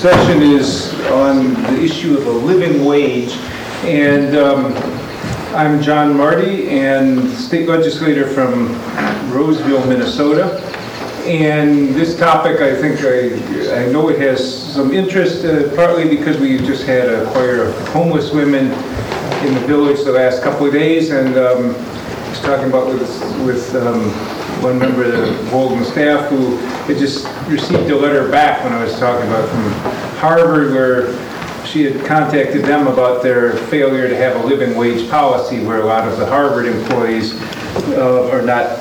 session is on the issue of a living wage, and I'm John Marty, and state legislator from Roseville, Minnesota. And this topic, I think, I know it has some interest, partly because we just had a choir of homeless women in the village the last couple of days, and I was talking about with one member of the Walden staff who had just received a letter back when I was talking about from Harvard, where she had contacted them about their failure to have a living wage policy, where a lot of the Harvard employees are not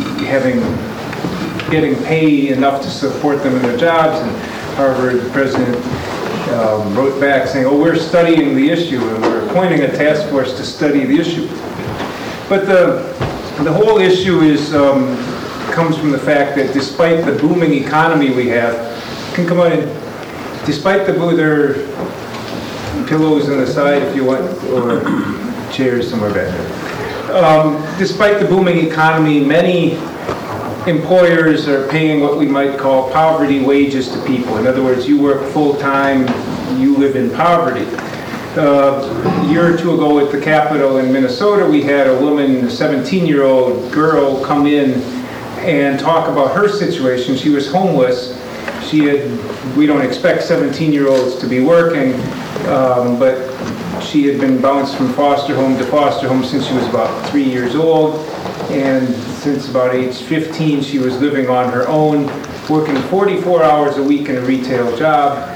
getting paid enough to support them in their jobs. And Harvard president wrote back saying, "Oh, we're studying the issue and we're appointing a task force to study the issue." But the whole issue comes from the fact that despite the booming economy we have, despite there are pillows on the side if you want, or chairs somewhere back there. Despite the booming economy, many employers are paying what we might call poverty wages to people. In other words, you work full-time, you live in poverty. A year or two ago at the Capitol in Minnesota, we had a woman, a 17-year-old girl, come in and talk about her situation. She was homeless. We don't expect 17-year-olds to be working, but she had been bounced from foster home to foster home since she was about 3 years old, and since about age 15 she was living on her own, working 44 hours a week in a retail job,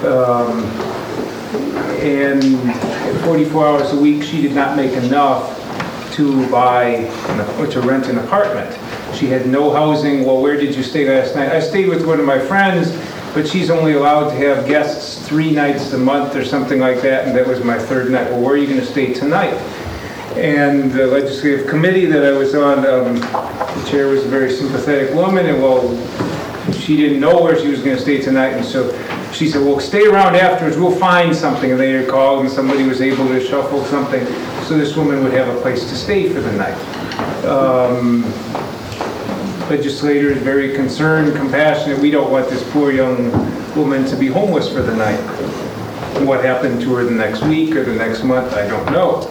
and 44 hours a week she did not make enough to rent an apartment. She had no housing. Well, where did you stay last night? I stayed with one of my friends, but she's only allowed to have guests 3 nights a month or something like that, and that was my third night. Well, where are you going to stay tonight? And the legislative committee that I was on, the chair was a very sympathetic woman, and she didn't know where she was going to stay tonight, and so she said, well, stay around afterwards, we'll find something. And they called, and somebody was able to shuffle something so this woman would have a place to stay for the night. Legislator is very concerned, compassionate. We don't want this poor young woman to be homeless for the night. What happened to her the next week or the next month, I don't know.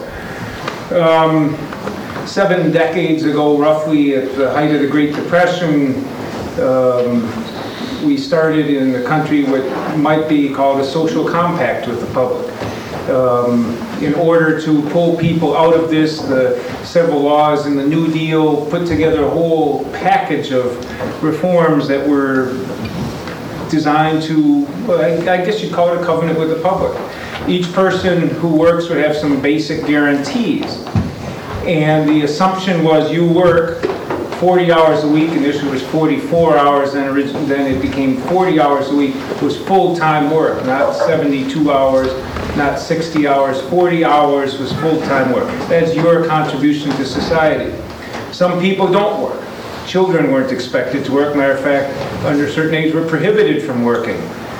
7 decades ago, roughly at the height of the Great Depression, we started in the country what might be called a social compact with the public. In order to pull people out of this, the several laws in the New Deal put together a whole package of reforms that were designed to, well, I guess you'd call it a covenant with the public. Each person who works would have some basic guarantees. And the assumption was you work 40 hours a week. Initially it was 44 hours, then it became 40 hours a week. It was full-time work, not 72 hours, not 60 hours. 40 hours was full-time work. That's your contribution to society. Some people don't work. Children weren't expected to work. Matter of fact, under certain age were prohibited from working.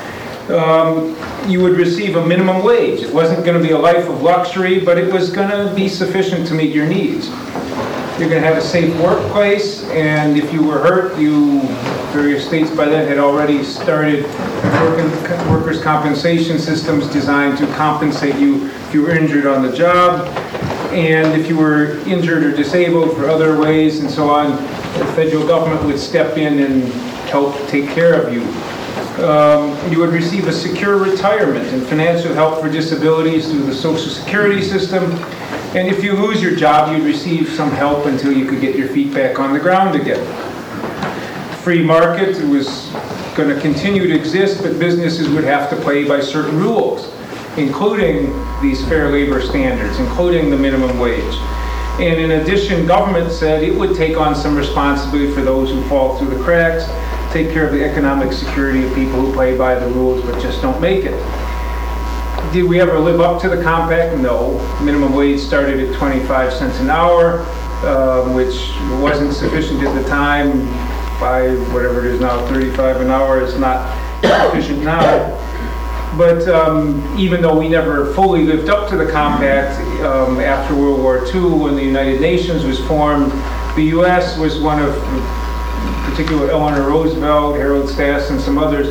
You would receive a minimum wage. It wasn't going to be a life of luxury, but it was going to be sufficient to meet your needs. You're going to have a safe workplace, and if you were hurt, various states by then had already started workers' compensation systems designed to compensate you if you were injured on the job, and if you were injured or disabled for other ways and so on, the federal government would step in and help take care of you. You would receive a secure retirement and financial help for disabilities through the Social Security system. And if you lose your job, you'd receive some help until you could get your feet back on the ground again. Free market was going to continue to exist, but businesses would have to play by certain rules, including these fair labor standards, including the minimum wage. And in addition, government said it would take on some responsibility for those who fall through the cracks, take care of the economic security of people who play by the rules but just don't make it. Did we ever live up to the compact? No. Minimum wage started at 25 cents an hour, which wasn't sufficient at the time. By whatever it is now, 35 an hour is not sufficient now. But even though we never fully lived up to the compact, after World War II, when the United Nations was formed, the U.S. was one of, in particular Eleanor Roosevelt, Harold Stass, and some others,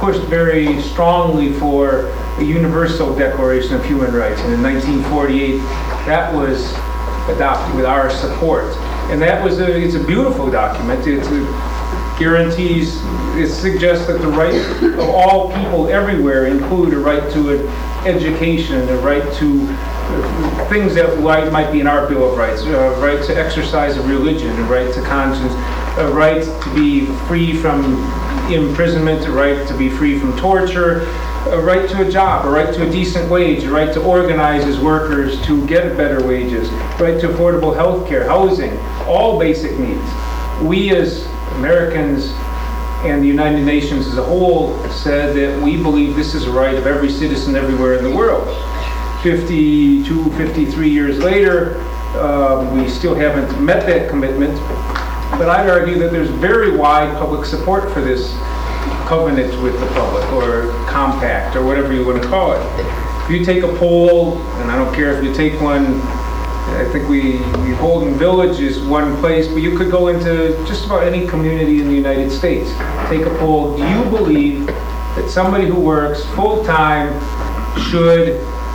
pushed very strongly for a universal Declaration of Human Rights. And in 1948, that was adopted with our support. And that was it's a beautiful document. It guarantees, it suggests that the right of all people everywhere include a right to an education, a right to things that might be in our Bill of Rights, a right to exercise of religion, a right to conscience, a right to be free from imprisonment, a right to be free from torture, a right to a job, a right to a decent wage, a right to organize as workers to get better wages, right to affordable health care, housing, all basic needs. We as Americans and the United Nations as a whole said that we believe this is a right of every citizen everywhere in the world. 52, 53 years later, we still haven't met that commitment, but I'd argue that there's very wide public support for this covenant with the public, or compact, or whatever you want to call it. If you take a poll, and I don't care if you take one, I think Holden Village is one place, but you could go into just about any community in the United States. Take a poll. Do you believe that somebody who works full-time should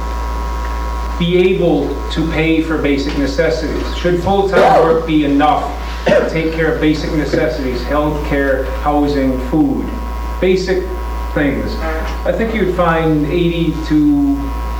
be able to pay for basic necessities? Should full-time work be enough to take care of basic necessities, health care, housing, food, basic things? I think you'd find 80 to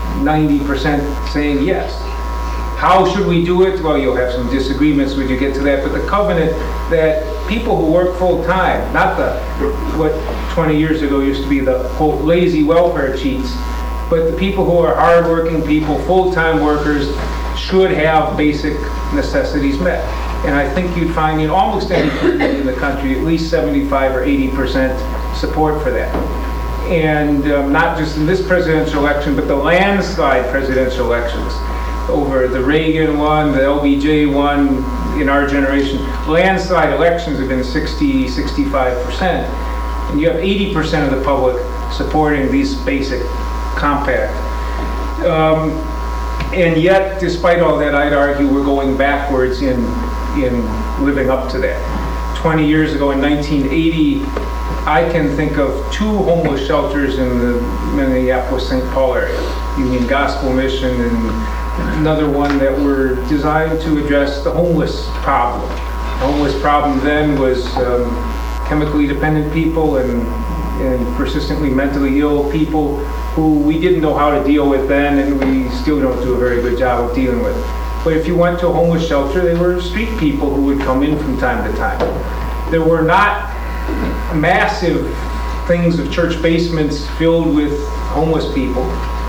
90% saying yes. How should we do it? Well, you'll have some disagreements when you get to that, but the covenant that people who work full-time, not what 20 years ago used to be the quote lazy welfare cheats, but the people who are hardworking people, full-time workers, should have basic necessities met. And I think you'd find in almost any community in the country at least 75 or 80% support for that. And not just in this presidential election, but the landslide presidential elections. Over the Reagan one, the LBJ one, in our generation, landslide elections have been 60, 65%. And you have 80% of the public supporting these basic compact. And yet, despite all that, I'd argue we're going backwards in living up to that. 20 years ago, in 1980, I can think of 2 homeless shelters in the Minneapolis-St. Paul area, Union Gospel Mission, and another one that were designed to address the homeless problem. The homeless problem then was chemically dependent people and persistently mentally ill people who we didn't know how to deal with then, and we still don't do a very good job of dealing with. But if you went to a homeless shelter, they were street people who would come in from time to time. There were not massive things of church basements filled with homeless people.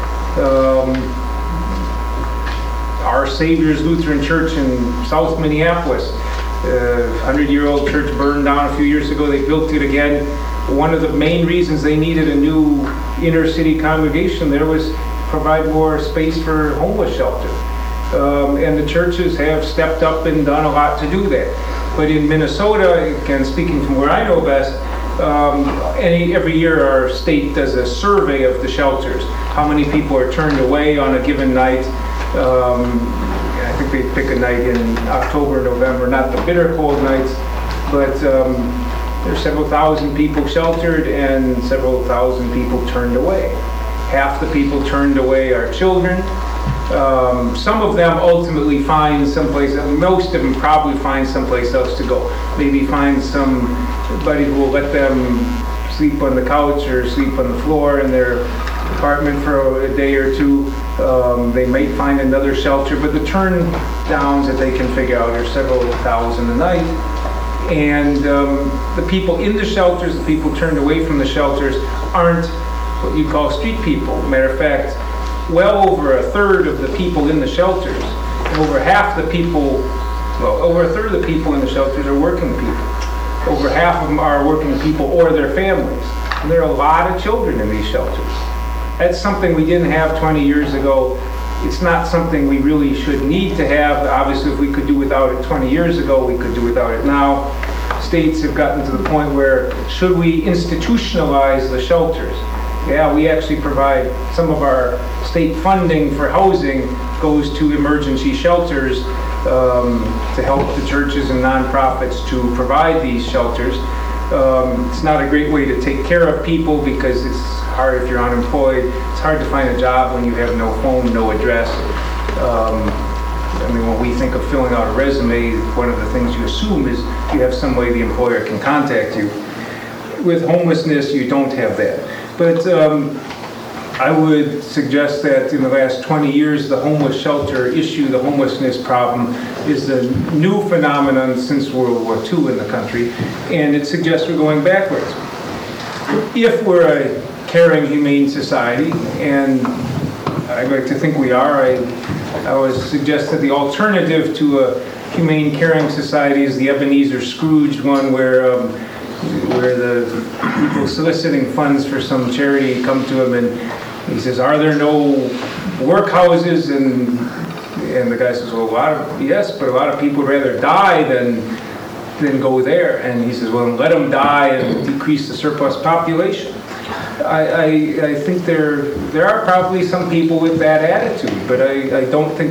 Our Savior's Lutheran Church in South Minneapolis, a 100-year-old church burned down a few years ago. They built it again. One of the main reasons they needed a new inner city congregation there was provide more space for homeless shelter. And the churches have stepped up and done a lot to do that. But in Minnesota, again, speaking from where I know best, every year our state does a survey of the shelters. How many people are turned away on a given night? I think they pick a night in October, November, not the bitter cold nights, but there's several thousand people sheltered and several thousand people turned away. Half the people turned away are children. Some of them ultimately find someplace, most of them probably find someplace else to go. Maybe find somebody who will let them sleep on the couch or sleep on the floor in their apartment for a day or two. They may find another shelter, but the turn downs that they can figure out are several thousand a night. And the people in the shelters, the people turned away from the shelters, aren't what you call street people. Matter of fact, well over a third of the people in the shelters, over half the people, well, over a third of the people in the shelters are working people. Over half of them are working people or their families. And there are a lot of children in these shelters. That's something we didn't have 20 years ago. It's not something we really should need to have. Obviously, if we could do without it 20 years ago, we could do without it now. States have gotten to the point where, should we institutionalize the shelters? Yeah, we actually provide some of our state funding for housing goes to emergency shelters to help the churches and nonprofits to provide these shelters. It's not a great way to take care of people because it's hard if you're unemployed. It's hard to find a job when you have no phone, no address. I mean, when we think of filling out a resume, one of the things you assume is you have some way the employer can contact you. With homelessness, you don't have that. But I would suggest that in the last 20 years, the homeless shelter issue, the homelessness problem, is a new phenomenon since World War II in the country, and it suggests we're going backwards. If we're a caring, humane society, and I'd like to think we are, I would suggest that the alternative to a humane, caring society is the Ebenezer Scrooge one, where the people soliciting funds for some charity come to him and he says, "Are there no workhouses?" And the guy says, "Well, yes, but a lot of people would rather die than go there." And he says, "Well, let them die and decrease the surplus population." I think there are probably some people with that attitude, but I don't think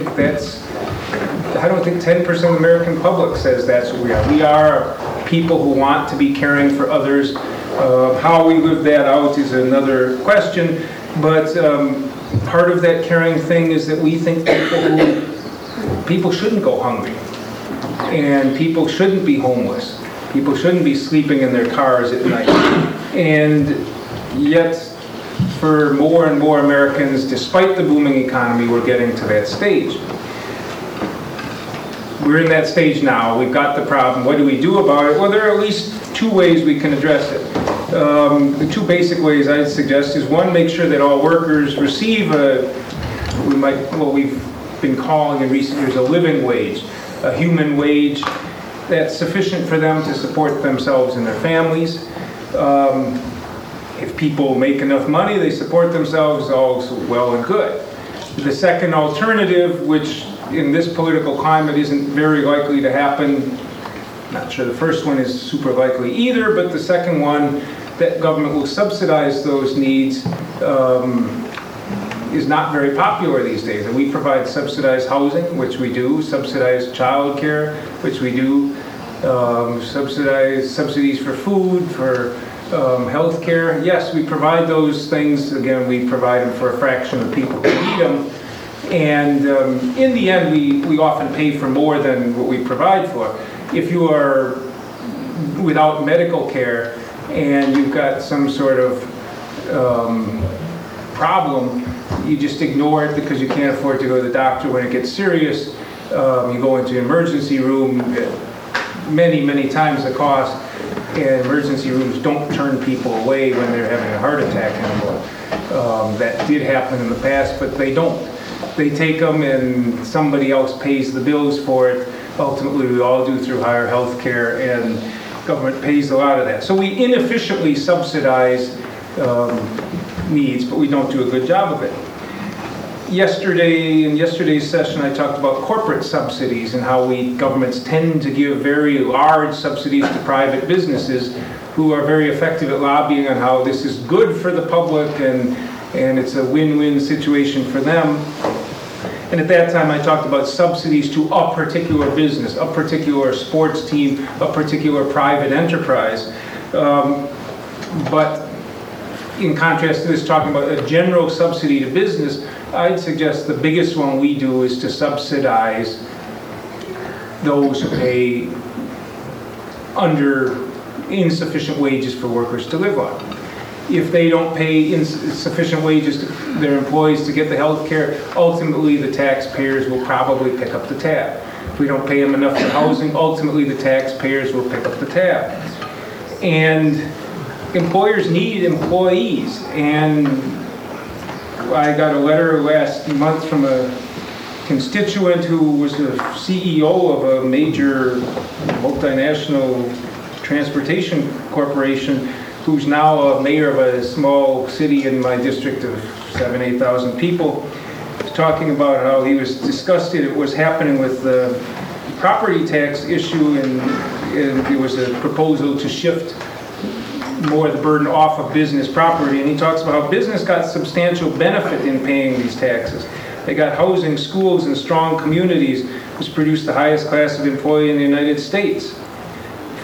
10% of the American public says that's what we are. We are people who want to be caring for others. How we live that out is another question, but part of that caring thing is that we think people shouldn't go hungry, and people shouldn't be homeless. People shouldn't be sleeping in their cars at night. And yet, for more and more Americans, despite the booming economy, we're getting to that stage. We're in that stage now. We've got the problem. What do we do about it? Well, there are at least two ways we can address it. The two basic ways I'd suggest is, one, make sure that all workers receive what we've been calling in recent years a living wage, a human wage that's sufficient for them to support themselves and their families. If people make enough money, they support themselves, all well and good. The second alternative, which in this political climate isn't very likely to happen, not sure the first one is super likely either, but the second one, that government will subsidize those needs, is not very popular these days. And we provide subsidized housing, which we do, subsidized child care, which we do, subsidies for food, for health care. Yes, we provide those things. Again, we provide them for a fraction of people who need them. And in the end, we often pay for more than what we provide for. If you are without medical care and you've got some sort of problem, you just ignore it because you can't afford to go to the doctor when it gets serious. You go into the emergency room, many, many times the cost, and emergency rooms don't turn people away when they're having a heart attack anymore. That did happen in the past, but they don't. They take them and somebody else pays the bills for it. Ultimately, we all do through higher health care, and government pays a lot of that. So we inefficiently subsidize needs, but we don't do a good job of it. In yesterday's session, I talked about corporate subsidies and how governments tend to give very large subsidies to private businesses who are very effective at lobbying on how this is good for the public and it's a win-win situation for them. And at that time, I talked about subsidies to a particular business, a particular sports team, a particular private enterprise. But in contrast to this, talking about a general subsidy to business, I'd suggest the biggest one we do is to subsidize those who pay under insufficient wages for workers to live on. If they don't pay sufficient wages to their employees to get the health care, ultimately the taxpayers will probably pick up the tab. If we don't pay them enough for housing, ultimately the taxpayers will pick up the tab. And employers need employees. And I got a letter last month from a constituent who was the CEO of a major multinational transportation corporation, who's now a mayor of a small city in my district of 8,000 people, was talking about how he was disgusted at what was happening with the property tax issue, and there was a proposal to shift more of the burden off of business property, and he talks about how business got substantial benefit in paying these taxes. They got housing, schools, and strong communities, which produced the highest class of employee in the United States.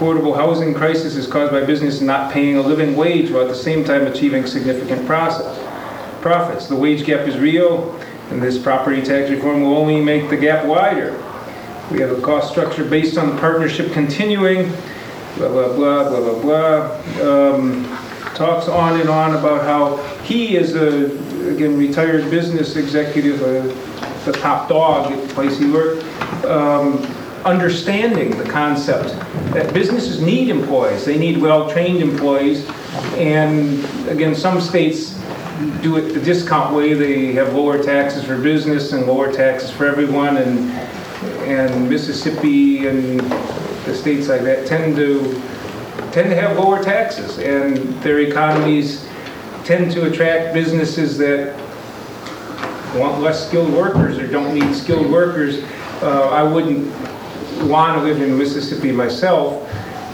affordable housing crisis is caused by business not paying a living wage while at the same time achieving significant profits. The wage gap is real, and this property tax reform will only make the gap wider. We have a cost structure based on the partnership continuing, blah, blah, blah, blah, blah, blah. Talks on and on about how he is a, again, retired business executive, the top dog at the place he worked, understanding the concept that businesses need employees. They need well-trained employees. And again, some states do it the discount way. They have lower taxes for business and lower taxes for everyone. And Mississippi and the states like that tend to have lower taxes. And their economies tend to attract businesses that want less skilled workers or don't need skilled workers. I wouldn't want to live in Mississippi myself.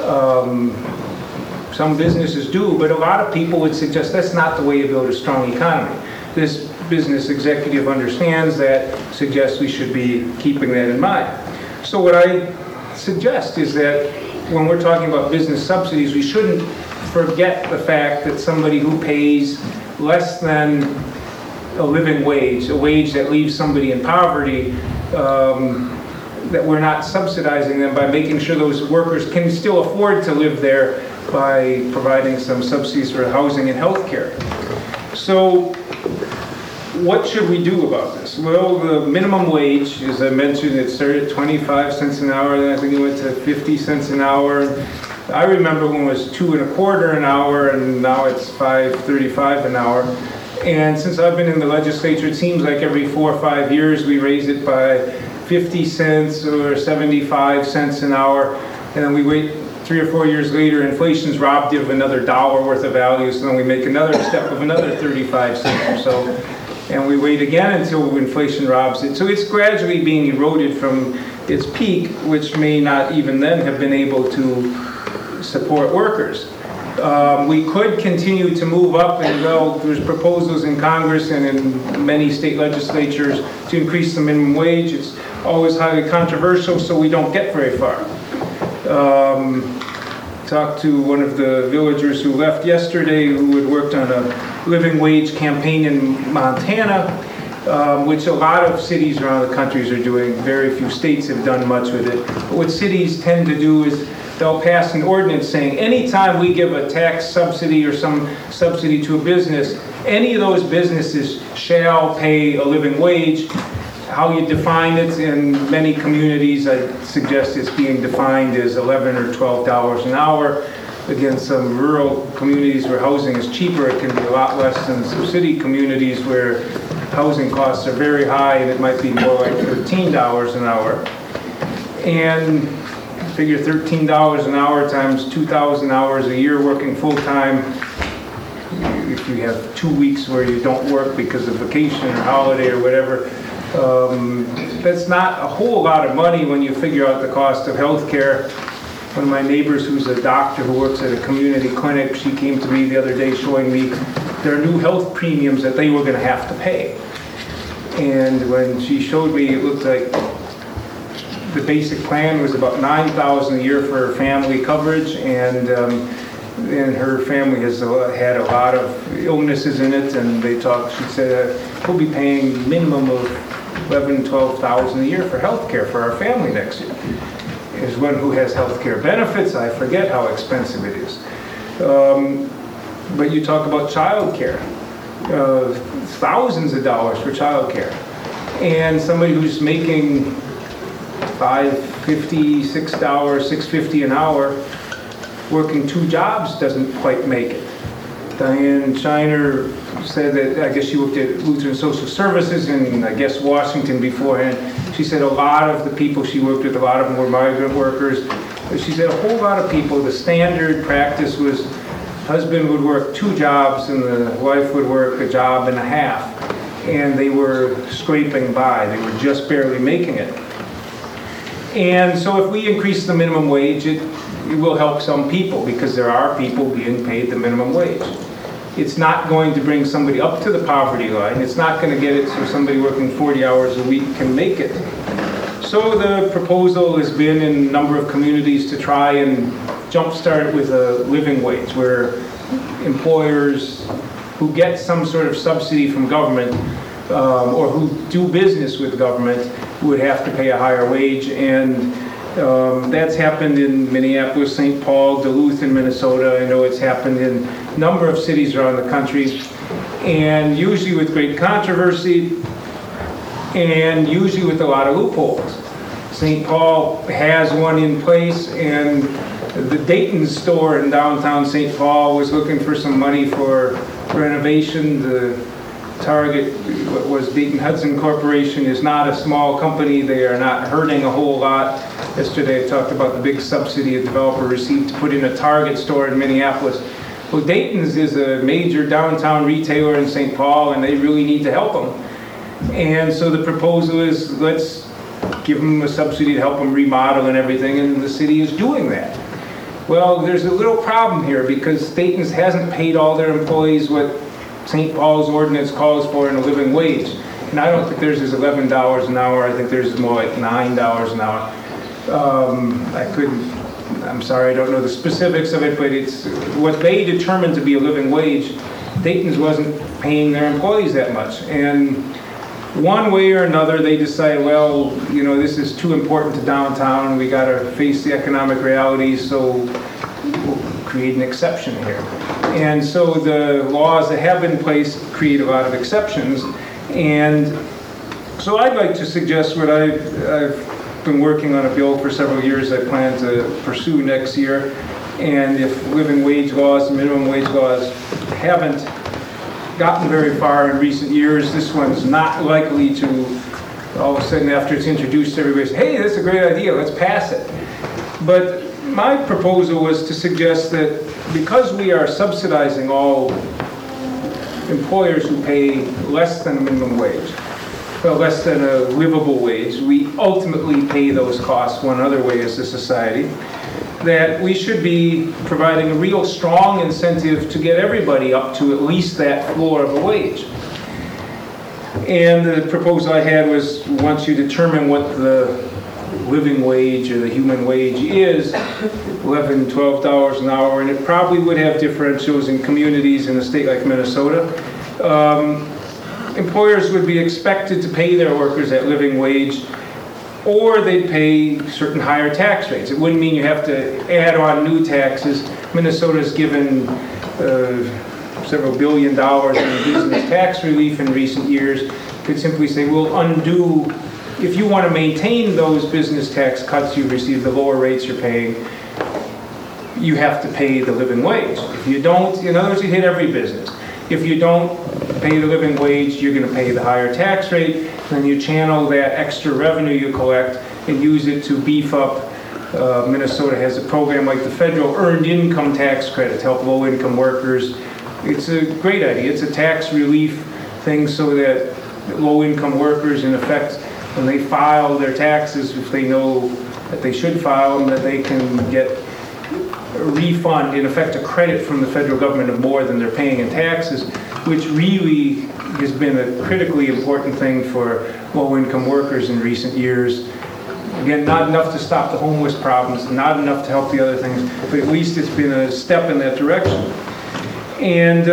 Some businesses do, but a lot of people would suggest that's not the way you build a strong economy. This business executive understands that, suggests we should be keeping that in mind. So what I suggest is that when we're talking about business subsidies, we shouldn't forget the fact that somebody who pays less than a living wage, a wage that leaves somebody in poverty, that we're not subsidizing them by making sure those workers can still afford to live there by providing some subsidies for housing and health care. So what should we do about this? Well, the minimum wage, as I mentioned, it started at 25 cents an hour, then I think it went to 50 cents an hour. I remember when it was $2.25 an hour, and now it's $5.35 an hour. And since I've been in the legislature, it seems like every 4 or 5 years we raise it by 50 cents or 75 cents an hour, and then we wait 3 or 4 years later, inflation's robbed you of another $1 worth of value, so then we make another step of another 35 cents or so, and we wait again until inflation robs it. So it's gradually being eroded from its peak, which may not even then have been able to support workers. We could continue to move up, and there's proposals in Congress and in many state legislatures to increase the minimum wage. It's always highly controversial, so we don't get very far. Talked to one of the villagers who left yesterday who had worked on a living wage campaign in Montana, which a lot of cities around the country are doing. Very few states have done much with it. But what cities tend to do is they'll pass an ordinance saying anytime we give a tax subsidy or some subsidy to a business, any of those businesses shall pay a living wage. How you define it in many communities, I suggest it's being defined as $11 or $12 an hour. Again, some rural communities where housing is cheaper, it can be a lot less than some city communities where housing costs are very high, and it might be more like $13 an hour. And figure $13 an hour times 2,000 hours a year working full-time. If you have 2 weeks where you don't work because of vacation or holiday or whatever, that's not a whole lot of money when you figure out the cost of health care. One of my neighbors who's a doctor who works at a community clinic, she came to me the other day showing me their new health premiums that they were going to have to pay. And when she showed me, it looked like the basic plan was about $9,000 a year for family coverage, and her family has had a lot of illnesses in it, and she said, we'll be paying minimum of $11,000, $12,000 a year for health care for our family next year. As one who has health care benefits, I forget how expensive it is. But you talk about child care, thousands of dollars for child care. And somebody who's making $5.50, $6, $6.50 an hour, working 2 jobs doesn't quite make it. Diane Shiner said that, I guess she worked at Lutheran Social Services in, I guess, Washington beforehand. She said a lot of the people she worked with, a lot of them were migrant workers. She said a whole lot of people, the standard practice was husband would work 2 jobs and the wife would work a job and a half. And they were scraping by. They were just barely making it. And so if we increase the minimum wage, it will help some people because there are people being paid the minimum wage. It's not going to bring somebody up to the poverty line. It's not going to get it so somebody working 40 hours a week can make it. So the proposal has been in a number of communities to try and jumpstart it with a living wage, where employers who get some sort of subsidy from government or who do business with government would have to pay a higher wage. And that's happened in Minneapolis, St. Paul, Duluth in Minnesota. I know it's happened in a number of cities around the country, and usually with great controversy and usually with a lot of loopholes. St. Paul has one in place, and the Dayton store in downtown St. Paul was looking for some money for renovation. The target was Dayton Hudson Corporation, is not a small company. They are not hurting a whole lot. Yesterday I talked about the big subsidy a developer received to put in a Target store in Minneapolis. Well, Dayton's is a major downtown retailer in St. Paul, and they really need to help them. And so the proposal is, let's give them a subsidy to help them remodel and everything, and the city is doing that. Well, there's a little problem here because Dayton's hasn't paid all their employees what St. Paul's ordinance calls for in a living wage. And I don't think theirs is $11 an hour. I think theirs is more like $9 an hour. I'm sorry, I don't know the specifics of it, but it's what they determined to be a living wage. Dayton's wasn't paying their employees that much. And one way or another, they decide, well, you know, this is too important to downtown. We got to face the economic realities, so we'll create an exception here. And so the laws that have been in place create a lot of exceptions. And so I'd like to suggest what I've been working on a bill for several years I plan to pursue next year. And if living wage laws and minimum wage laws haven't gotten very far in recent years, this one's not likely to all of a sudden after it's introduced everybody say, hey, that's a great idea, let's pass it. But my proposal was to suggest that because we are subsidizing all employers who pay less than a minimum wage, well, less than a livable wage, we ultimately pay those costs one other way as a society, that we should be providing a real strong incentive to get everybody up to at least that floor of a wage. And the proposal I had was, once you determine what the living wage or the human wage is, $11, $12 an hour, and it probably would have differentials in communities in a state like Minnesota. Employers would be expected to pay their workers that living wage, or they'd pay certain higher tax rates. It wouldn't mean you have to add on new taxes. Minnesota's given several $1 billion in business tax relief in recent years. Could simply say, we'll undo, if you want to maintain those business tax cuts you've received, the lower rates you're paying, you have to pay the living wage. If you don't, in other words, you hit every business. If you don't pay the living wage, you're going to pay the higher tax rate, then you channel that extra revenue you collect and use it to beef up. Minnesota has a program like the federal earned income tax credit to help low-income workers. It's a great idea. It's a tax relief thing so that low-income workers, in effect, when they file their taxes, if they know that they should file them, that they can get a refund, in effect a credit from the federal government of more than they're paying in taxes, which really has been a critically important thing for low-income workers in recent years. Again, not enough to stop the homeless problems, not enough to help the other things, but at least it's been a step in that direction. And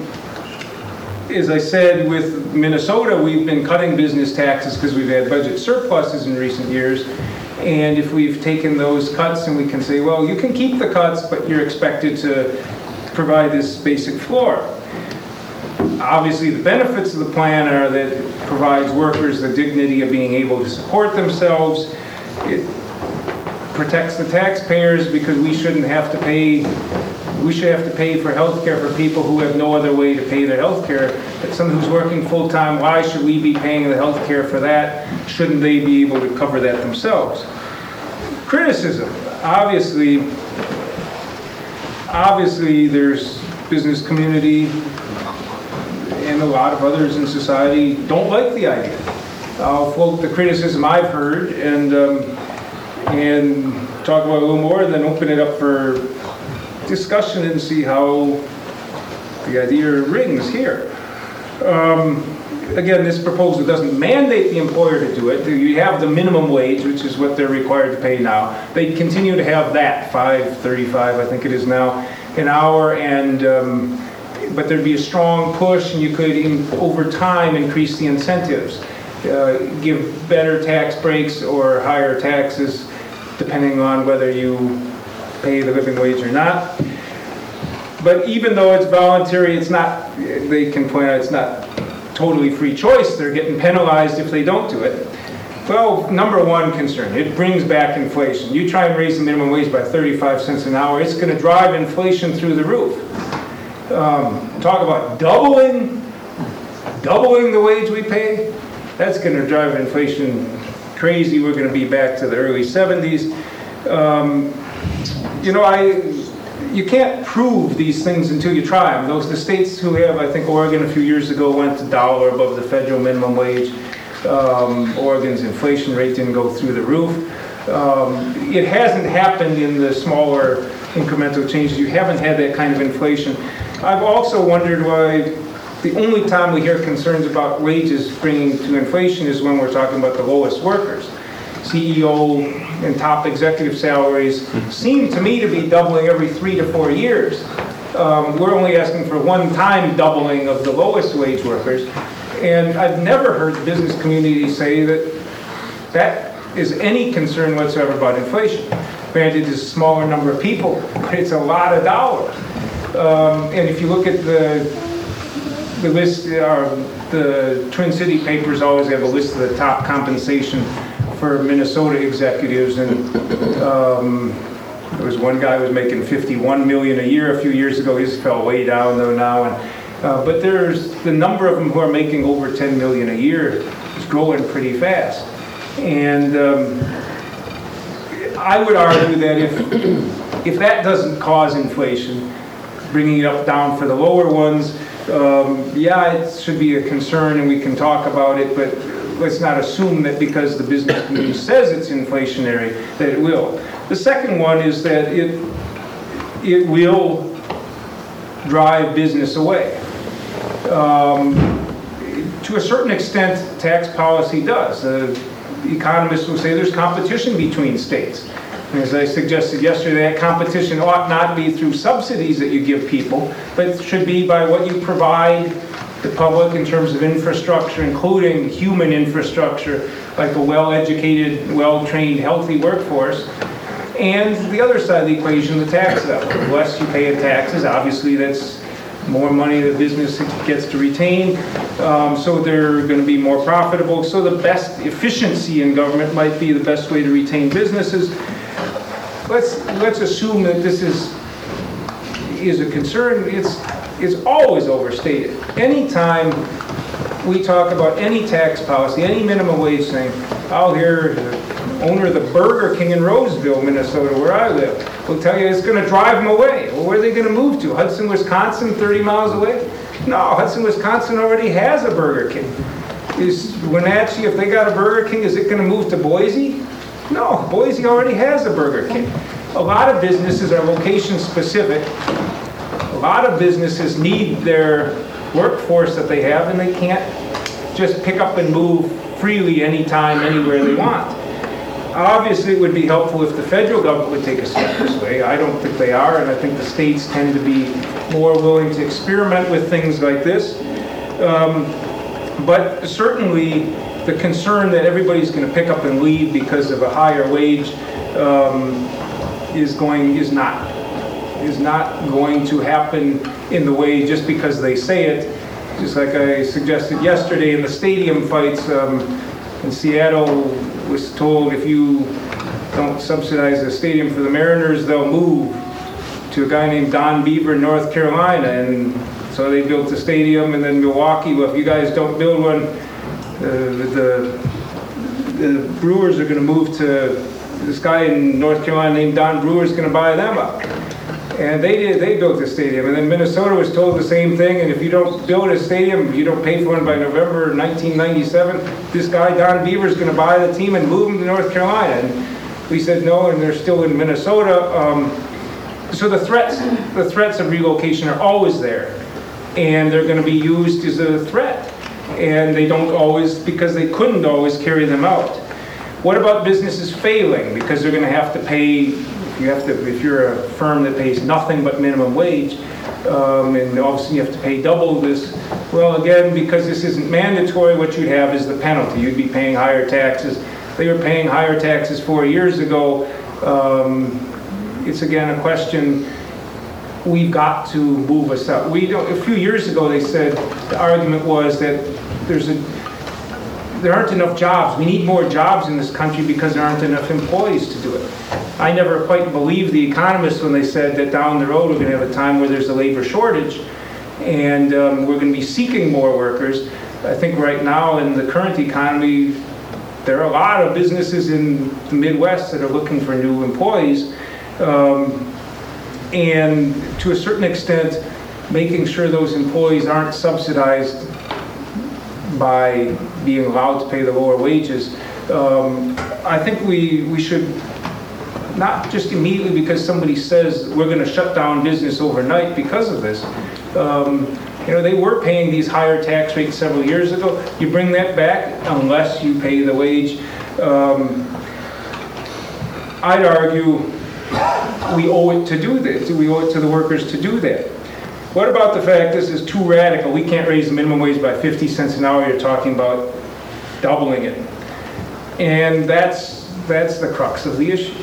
as I said, with Minnesota, we've been cutting business taxes because we've had budget surpluses in recent years. And if we've taken those cuts and we can say, well, you can keep the cuts, but you're expected to provide this basic floor. Obviously, the benefits of the plan are that it provides workers the dignity of being able to support themselves. It protects the taxpayers because we shouldn't have to pay. We should have to pay for health care for people who have no other way to pay their health care. But someone who's working full-time, why should we be paying the health care for that? Shouldn't they be able to cover that themselves? Criticism. Obviously there's business community and a lot of others in society don't like the idea. I'll float the criticism I've heard and talk about it a little more, and then open it up for discussion and see how the idea rings here. Again, this proposal doesn't mandate the employer to do it. You have the minimum wage, which is what they're required to pay now. They continue to have that, $5.35, I think it is now, an hour, and but there'd be a strong push, and you could, over time, increase the incentives, give better tax breaks or higher taxes, depending on whether you pay the living wage or not. But even though it's voluntary, it's not, they can point out it's not totally free choice. They're getting penalized if they don't do it. Well, number one concern, it brings back inflation. You try and raise the minimum wage by 35 cents an hour, it's going to drive inflation through the roof. Talk about doubling the wage we pay, that's going to drive inflation crazy. We're going to be back to the early 70s. You can't prove these things until you try them. The states who have, I think Oregon a few years ago went to $1 above the federal minimum wage. Oregon's inflation rate didn't go through the roof. It hasn't happened in the smaller incremental changes. You haven't had that kind of inflation. I've also wondered why the only time we hear concerns about wages bringing to inflation is when we're talking about the lowest workers. CEO and top executive salaries seem to me to be doubling every 3 to 4 years. We're only asking for one-time doubling of the lowest wage workers. And I've never heard the business community say that is any concern whatsoever about inflation. Granted, it's a smaller number of people, but it's a lot of dollars. And if you look at the list, the Twin City papers always have a list of the top compensation for Minnesota executives, and there was one guy who was making $51 million a year a few years ago. He's fell way down though now, and but there's the number of them who are making over $10 million a year is growing pretty fast. And I would argue that if that doesn't cause inflation, bringing it down for the lower ones, yeah, it should be a concern, and we can talk about it, but let's not assume that because the business community says it's inflationary, that it will. The second one is that it will drive business away. To a certain extent, tax policy does. Economists will say there's competition between states. And as I suggested yesterday, that competition ought not be through subsidies that you give people, but it should be by what you provide the public in terms of infrastructure, including human infrastructure, like a well-educated, well-trained, healthy workforce. And the other side of the equation, the tax level. The less you pay in taxes, obviously that's more money the business gets to retain, so they're going to be more profitable. So the best efficiency in government might be the best way to retain businesses. Let's assume that this is a concern. It's always overstated. Anytime we talk about any tax policy, any minimum wage thing, I'll hear the owner of the Burger King in Roseville, Minnesota, where I live, will tell you it's going to drive them away. Well, where are they going to move to? Hudson, Wisconsin, 30 miles away? No, Hudson, Wisconsin already has a Burger King. Is Wenatchee, if they got a Burger King, is it going to move to Boise? No, Boise already has a Burger King. A lot of businesses are location specific. A lot of businesses need their workforce that they have, and they can't just pick up and move freely anytime, anywhere they want. Obviously, it would be helpful if the federal government would take a step this way. I don't think they are, and I think the states tend to be more willing to experiment with things like this. But certainly, the concern that everybody's going to pick up and leave because of a higher wage is not going to happen in the way just because they say it. Just like I suggested yesterday in the stadium fights in Seattle, was told if you don't subsidize the stadium for the Mariners, they'll move to a guy named Don Beaver in North Carolina, and so they built the stadium. And then Milwaukee, well, if you guys don't build one, the Brewers are going to move to this guy in North Carolina named Don Brewer is going to buy them up. And they built the stadium. And then Minnesota was told the same thing, and if you don't build a stadium, you don't pay for one by November 1997, this guy Don Beaver is going to buy the team and move them to North Carolina. And we said no, and they're still in Minnesota. So the threats of relocation are always there. and they're going to be used as a threat. And they don't always, because they couldn't always carry them out. What about businesses failing? Because they're going to have to pay, if you're a firm that pays nothing but minimum wage, and all of a sudden you have to pay double this. Well, again, because this isn't mandatory, what you'd have is the penalty. You'd be paying higher taxes. They were paying higher taxes 4 years ago. It's again a question, we've got to move us up. A few years ago they said, the argument was that there aren't enough jobs. We need more jobs in this country because there aren't enough employees to do it. I never quite believed the economists when they said that down the road we're going to have a time where there's a labor shortage and we're going to be seeking more workers. I think right now in the current economy, there are a lot of businesses in the Midwest that are looking for new employees. And to a certain extent, making sure those employees aren't subsidized by being allowed to pay the lower wages. I think we should not just immediately because somebody says we're going to shut down business overnight because of this. They were paying these higher tax rates several years ago. You bring that back unless you pay the wage. I'd argue we owe it to do this. We owe it to the workers to do that. What about the fact this is too radical? We can't raise the minimum wage by 50 cents an hour. You're talking about doubling it. And that's the crux of the issue.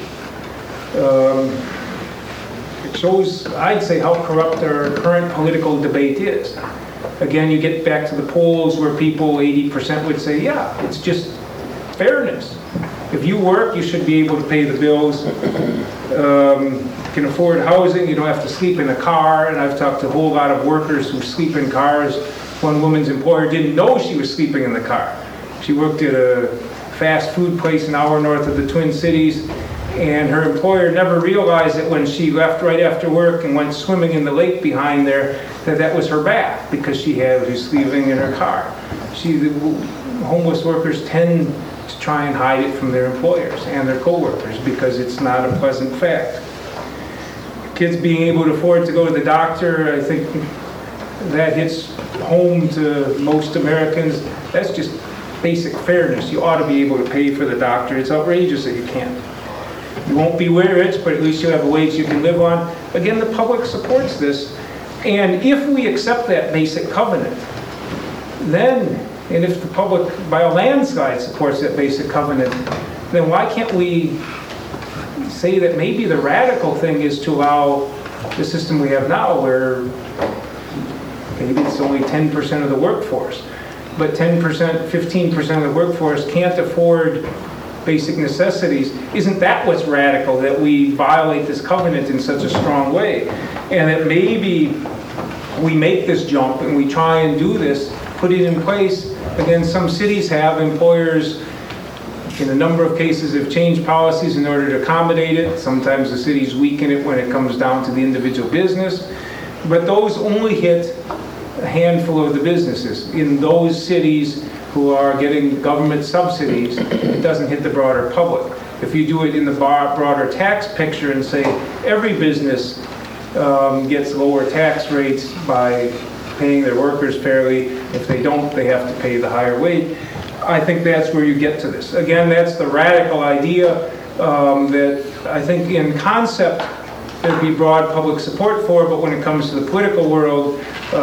It shows, I'd say, how corrupt our current political debate is. Again, you get back to the polls where people, 80% would say, yeah, it's just fairness. If you work, you should be able to pay the bills. Can afford housing, you don't have to sleep in a car. And I've talked to a whole lot of workers who sleep in cars. One woman's employer didn't know she was sleeping in the car. She worked at a fast food place an hour north of the Twin Cities, and her employer never realized that when she left right after work and went swimming in the lake behind there, that was her bath, because she was sleeping in her car. Homeless workers tend to try and hide it from their employers and their co-workers because it's not a pleasant fact. Kids being able to afford to go to the doctor, I think that hits home to most Americans. That's just basic fairness. You ought to be able to pay for the doctor. It's outrageous that you can't. You won't be rich, but at least you'll have a wage you can live on. Again, the public supports this. And if we accept that basic covenant, and if the public by a landslide supports that basic covenant, then why can't we say that maybe the radical thing is to allow the system we have now where maybe it's only 10% of the workforce, but 10%, 15% of the workforce can't afford basic necessities. Isn't that what's radical, that we violate this covenant in such a strong way? And that maybe we make this jump and we try and do this, put it in place. Again, some cities have employers, in a number of cases, have changed policies in order to accommodate it. Sometimes the cities weaken it when it comes down to the individual business. But those only hit a handful of the businesses. In those cities who are getting government subsidies, it doesn't hit the broader public. If you do it in the broader tax picture and say every business gets lower tax rates by paying their workers fairly, if they don't, they have to pay the higher wage. I think that's where you get to this. Again, that's the radical idea that I think in concept there'd be broad public support for, but when it comes to the political world,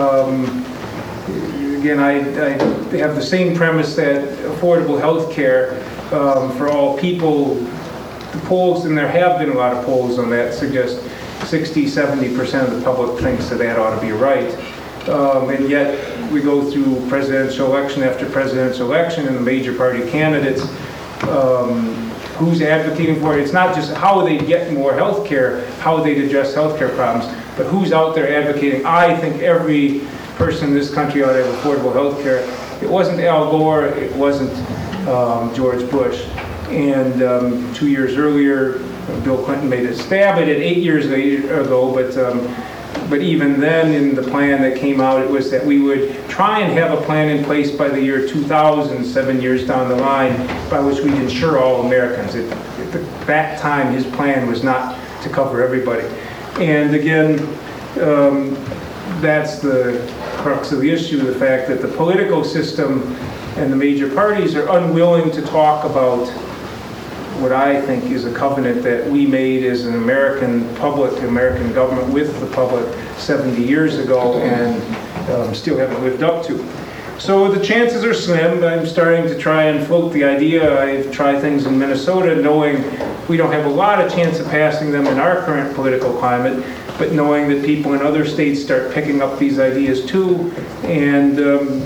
again, I have the same premise that affordable health care for all people, the polls, and there have been a lot of polls on that, suggest 60-70% of the public thinks that ought to be right. And yet we go through presidential election after presidential election and the major party candidates, who's advocating for it. It's not just how they get more health care, how they address health care problems, but who's out there advocating. I think every person in this country ought to have affordable health care. It wasn't Al Gore, it wasn't George Bush. And 2 years earlier, Bill Clinton made a stab at it 8 years ago, but even then in the plan that came out, it was that we would try and have a plan in place by the year 2000, 7 years down the line, by which we'd insure all Americans. At that time, his plan was not to cover everybody. And again, that's the crux of the issue, the fact that the political system and the major parties are unwilling to talk about what I think is a covenant that we made as an American public, American government with the public 70 years ago and still haven't lived up to. So the chances are slim. I'm starting to try and float the idea. I've tried things in Minnesota knowing we don't have a lot of chance of passing them in our current political climate, but knowing that people in other states start picking up these ideas too, and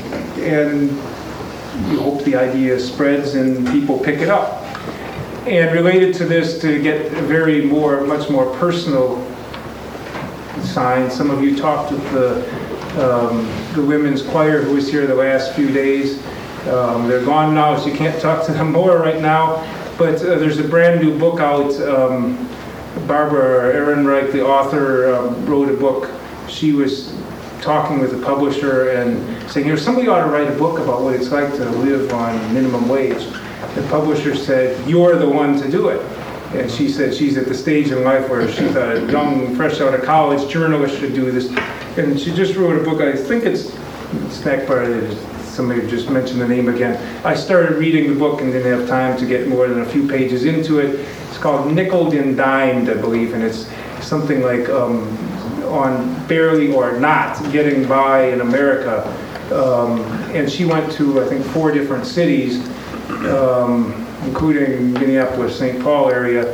you hope the idea spreads and people pick it up. And related to this, to get a much more personal sign, some of you talked with the women's choir who was here the last few days. They're gone now, so you can't talk to them more right now. But there's a brand new book out. Barbara Ehrenreich, the author, wrote a book. She was talking with the publisher and saying, somebody ought to write a book about what it's like to live on minimum wage. The publisher said, you're the one to do it. And she said she's at the stage in life where she thought a young, fresh out of college journalist should do this. And she just wrote a book, I think it's snack bar, somebody just mentioned the name again. I started reading the book and didn't have time to get more than a few pages into it. It's called Nickeled and Dimed, I believe, and it's something like on barely or not getting by in America. And she went to, I think, 4 different cities, including Minneapolis, St. Paul area,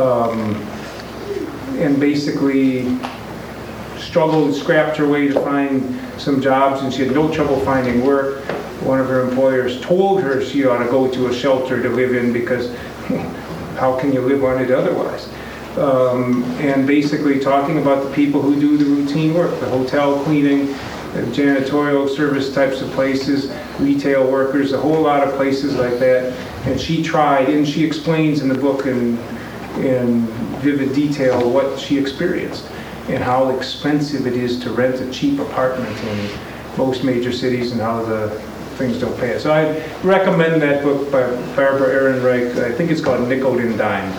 and basically struggled, scrapped her way to find some jobs, and she had no trouble finding work. One of her employers told her she ought to go to a shelter to live in because how can you live on it otherwise? And basically talking about the people who do the routine work, the hotel cleaning, the janitorial service types of places, retail workers, a whole lot of places like that. And she tried, and she explains in the book in vivid detail what she experienced and how expensive it is to rent a cheap apartment in most major cities and how the things don't pay. So I recommend that book by Barbara Ehrenreich. I think it's called Nickeled and Dimed.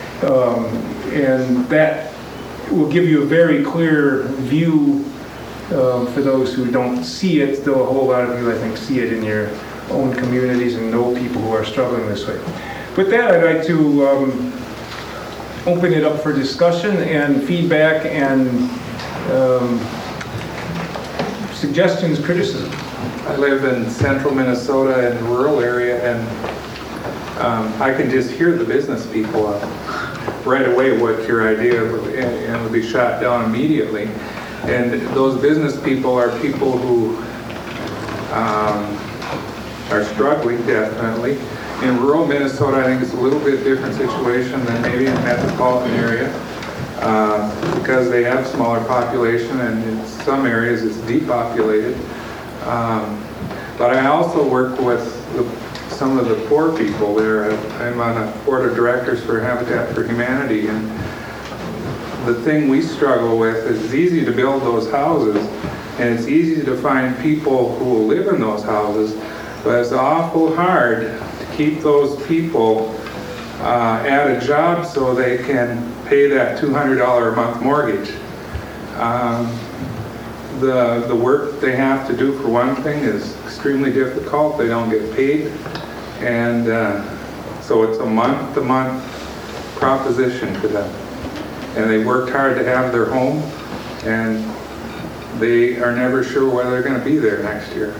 And that will give you a very clear view for those who don't see it, though a whole lot of you, I think, see it in your own communities and know people who are struggling this way. With that, I'd like to open it up for discussion and feedback and suggestions, criticism. I live in central Minnesota in a rural area, and I can just hear the business people right away what your idea is, and it'll be shot down immediately. And those business people are people who are struggling, definitely. In rural Minnesota, I think it's a little bit different situation than maybe in the metropolitan area because they have smaller population, and in some areas it's depopulated. But I also work with some of the poor people there. I'm on a board of directors for Habitat for Humanity, and the thing we struggle with is it's easy to build those houses, and it's easy to find people who will live in those houses, but it's awful hard to keep those people at a job so they can pay that $200 a month mortgage. The work they have to do, for one thing, is extremely difficult. They don't get paid, and so it's a month-to-month proposition for them. And they worked hard to have their home, and they are never sure whether they're going to be there next year.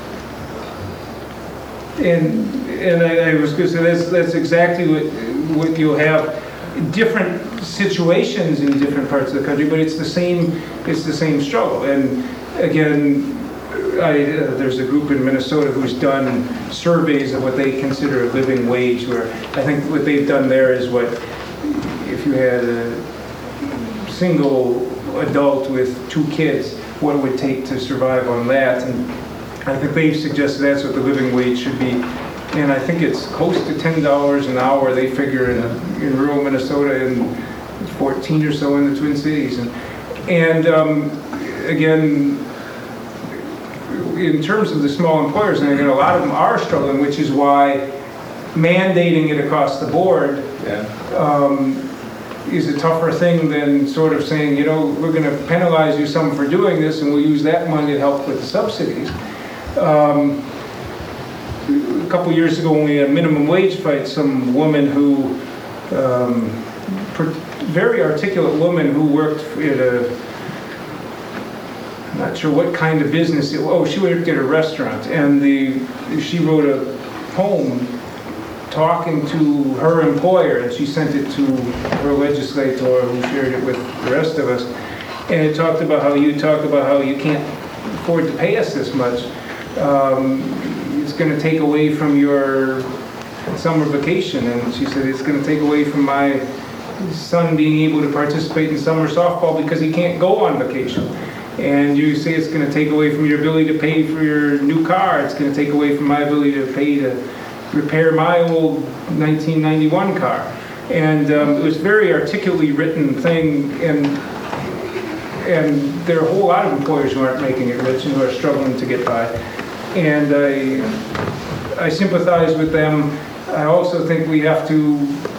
And I was going to say that's exactly what you'll have. Different situations in different parts of the country, but it's the same struggle. And again, there's a group in Minnesota who's done surveys of what they consider a living wage, where I think what they've done there is what if you had a single adult with 2 kids, what it would take to survive on that. And I think they've suggested that's what the living wage should be. And I think it's close to $10 an hour, they figure, in rural Minnesota, and 14 or so in the Twin Cities. And again, in terms of the small employers, and again, a lot of them are struggling, which is why mandating it across the board is a tougher thing than sort of saying, you know, we're going to penalize you some for doing this and we'll use that money to help with the subsidies. A couple years ago when we had a minimum wage fight, some woman who, very articulate woman who worked at I'm not sure what kind of business she worked at a restaurant, and she wrote a poem talking to her employer, and she sent it to her legislator who shared it with the rest of us, and it talked about how you can't afford to pay us this much. It's going to take away from your summer vacation, and she said it's going to take away from my son being able to participate in summer softball because he can't go on vacation. And you say it's going to take away from your ability to pay for your new car. It's going to take away from my ability to pay to repair my old 1991 car. And it was a very articulately written thing, and there are a whole lot of employers who aren't making it rich and who are struggling to get by. And I sympathize with them. I also think we have to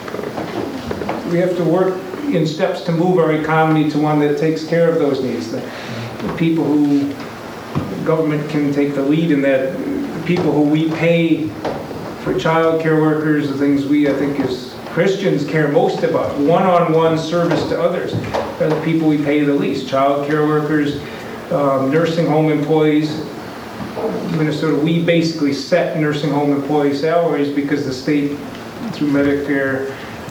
work in steps to move our economy to one that takes care of those needs. The people who government can take the lead in that, the people who we pay for child care workers, the things we, I think, as Christians care most about, one-on-one service to others, are the people we pay the least. Child care workers, nursing home employees. Minnesota, we basically set nursing home employee salaries because the state, through Medicaid,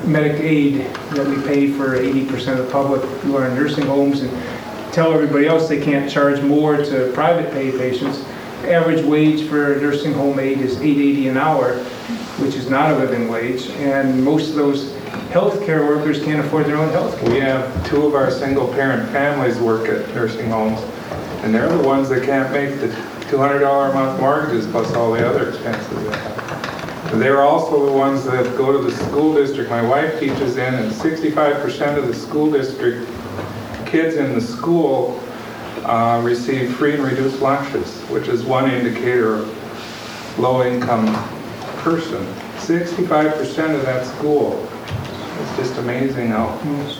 that we pay for 80% of the public who are in nursing homes, and tell everybody else they can't charge more to private pay patients. Average wage for a nursing home aide is $8.80 an hour, which is not a living wage, and most of those healthcare workers can't afford their own health care. We have 2 of our single-parent families work at nursing homes, and they're the ones that can't make the $200 a month mortgages plus all the other expenses they have. They're also the ones that go to the school district. My wife teaches in, and 65% of the school district kids in the school receive free and reduced lunches, which is one indicator of low-income person. 65% of that school. It's just amazing how.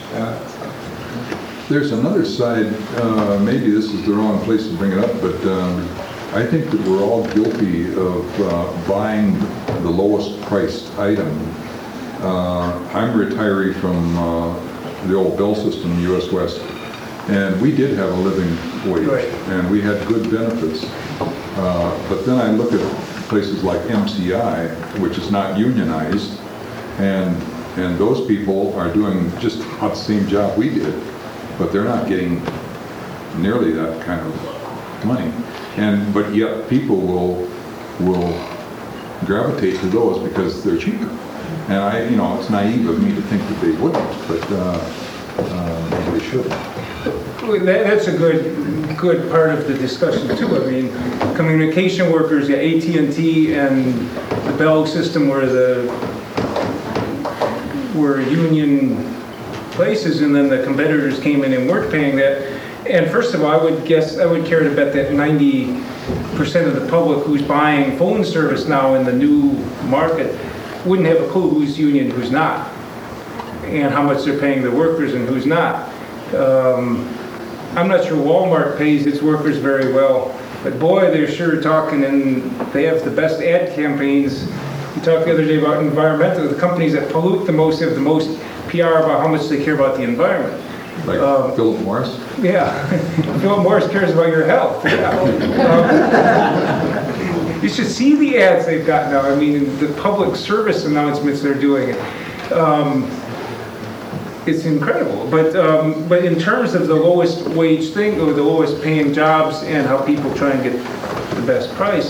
There's another side, maybe this is the wrong place to bring it up, but I think that we're all guilty of buying the lowest priced item. I'm a retiree from the old Bell system, US West, and we did have a living wage, right, and we had good benefits. But then I look at places like MCI, which is not unionized, and those people are doing just about the same job we did, but they're not getting nearly that kind of money. But yet people will gravitate to those because they're cheaper. And it's naive of me to think that they wouldn't, but they should. That's a good part of the discussion too. I mean, communication workers, AT&T and the Bell system were union places, and then the competitors came in and weren't paying that. And first of all, I would care to bet that 90% of the public who's buying phone service now in the new market wouldn't have a clue who's union, who's not, and how much they're paying the workers and who's not. I'm not sure Walmart pays its workers very well, but boy, they're sure talking, and they have the best ad campaigns. We talked the other day about environmental. The companies that pollute the most have the most PR about how much they care about the environment. Like Philip Morris? Yeah, Philip Morris cares about your health. Yeah. You should see the ads they've got now. I mean, the public service announcements they're doing. It's incredible. But in terms of the lowest wage thing, or the lowest paying jobs, and how people try and get the best price,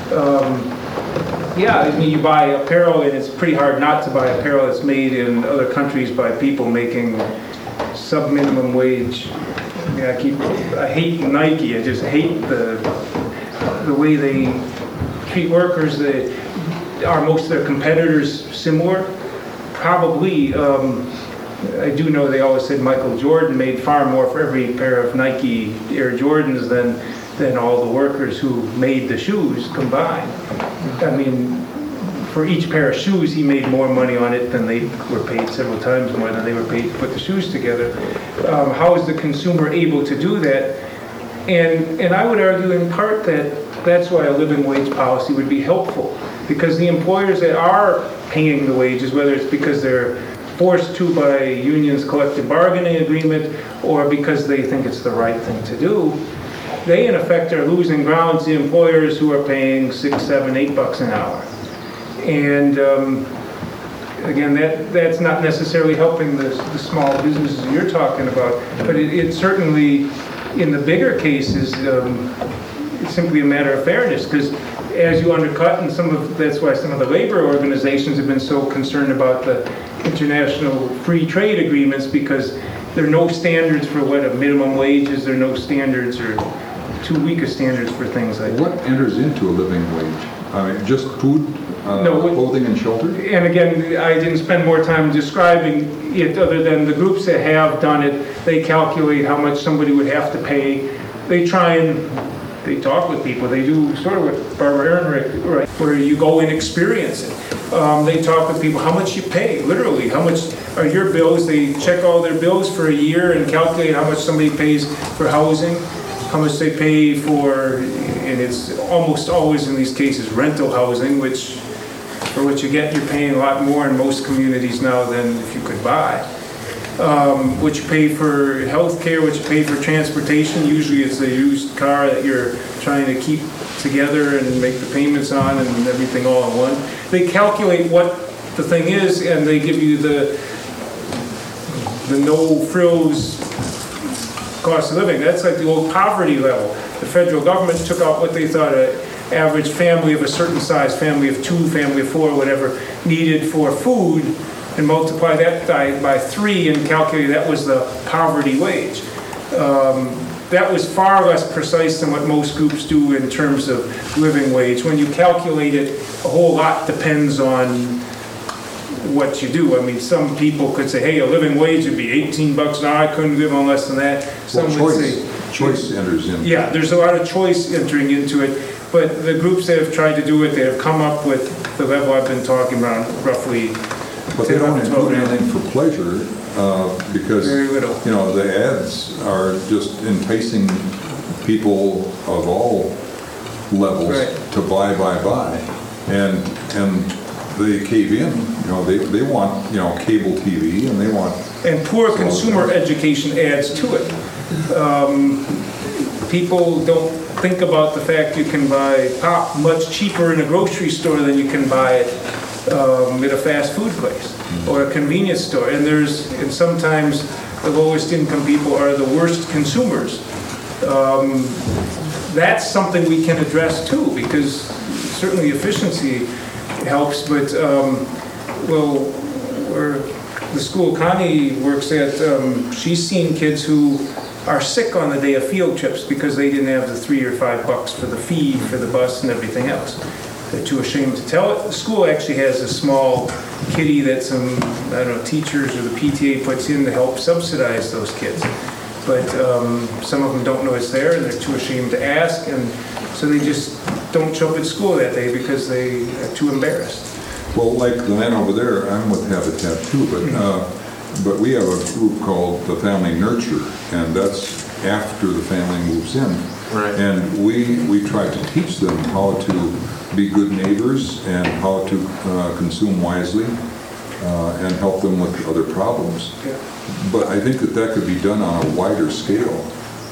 yeah, I mean, you buy apparel, and it's pretty hard not to buy apparel that's made in other countries by people making sub-minimum wage. I mean, I hate Nike. I just hate the way they treat workers. Are most of their competitors similar? Probably. I do know they always said Michael Jordan made far more for every pair of Nike Air Jordans than all the workers who made the shoes combined. I mean, for each pair of shoes, he made more money on it than they were paid, several times more than they were paid to put the shoes together. How is the consumer able to do that? And I would argue in part that that's why a living wage policy would be helpful, because the employers that are paying the wages, whether it's because they're forced to by unions' collective bargaining agreement or because they think it's the right thing to do, they in effect are losing ground to the employers who are paying $6, $7, $8 an hour. And again, that's not necessarily helping the small businesses you're talking about, but it certainly, in the bigger cases, it's simply a matter of fairness, because as you undercut, and that's why some of the labor organizations have been so concerned about the international free trade agreements, because there are no standards for what a minimum wage is, there are no standards or too weak of standards for things like that. What enters into a living wage? I mean, just food, clothing and shelter? And again, I didn't spend more time describing it other than the groups that have done it, they calculate how much somebody would have to pay. They try and they talk with people. They do sort of what Barbara Ehrenreich, right, where you go and experience it. They talk with people, how much you pay, literally, how much are your bills. They check all their bills for a year and calculate how much somebody pays for housing, how much they pay for, and it's almost always in these cases rental housing, which for what you get, you're paying a lot more in most communities now than if you could buy. What you pay for health care, what you pay for transportation. Usually it's a used car that you're trying to keep together and make the payments on and everything all in one. They calculate what the thing is and they give you the no-frills cost of living. That's like the old poverty level. The federal government took out what they thought an average family of a certain size, family of 2, family of 4, whatever, needed for food, and multiply that by 3 and calculate that was the poverty wage. That was far less precise than what most groups do in terms of living wage. When you calculate it, a whole lot depends on what you do. I mean, some people could say, hey, a living wage would be $18 an hour, I couldn't live on less than that. Some would say, choice enters in. Yeah, there's a lot of choice entering into it, but the groups that have tried to do it, they have come up with the level I've been talking about, roughly. But they don't include anything for pleasure, because, Very little. you know, the ads are just enticing people of all levels Right. to buy. And they cave in, you know, they want, you know, cable TV and they want... And poor consumer education adds to it. People don't think about the fact you can buy pop much cheaper in a grocery store than you can buy it at a fast food place or a convenience store. And sometimes the lowest income people are the worst consumers. That's something we can address too, because certainly efficiency helps, but where the school Connie works at, she's seen kids who are sick on the day of field trips because they didn't have the $3 or $5 for the feed, for the bus and everything else. They're too ashamed to tell it. The school actually has a small kitty that some, I don't know, teachers or the PTA puts in to help subsidize those kids. But some of them don't know it's there and they're too ashamed to ask, and so they just don't show up at school that day because they are too embarrassed. Well, like the man over there, I'm with Habitat too, but we have a group called the Family Nurture, and that's after the family moves in. Right. And we try to teach them how to be good neighbors and how to consume wisely and help them with other problems. Yeah. But I think that could be done on a wider scale.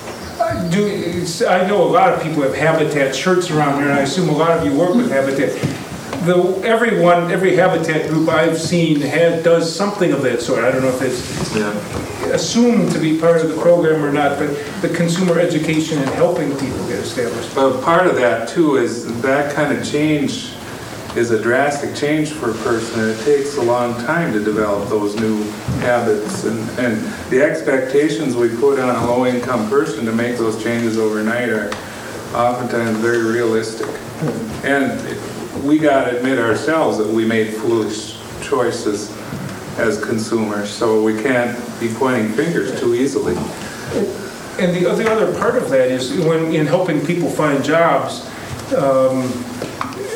I know a lot of people have Habitat shirts around here, and I assume a lot of you work with Habitat. Every Habitat group I've seen does something of that sort. I don't know if it's assumed to be part of the program or not, but the consumer education and helping people get established. But part of that too is that kind of change is a drastic change for a person, and it takes a long time to develop those new habits. And the expectations we put on a low-income person to make those changes overnight are oftentimes very realistic. And we got to admit ourselves that we made foolish choices as consumers, so we can't be pointing fingers too easily. And the other part of that is when in helping people find jobs,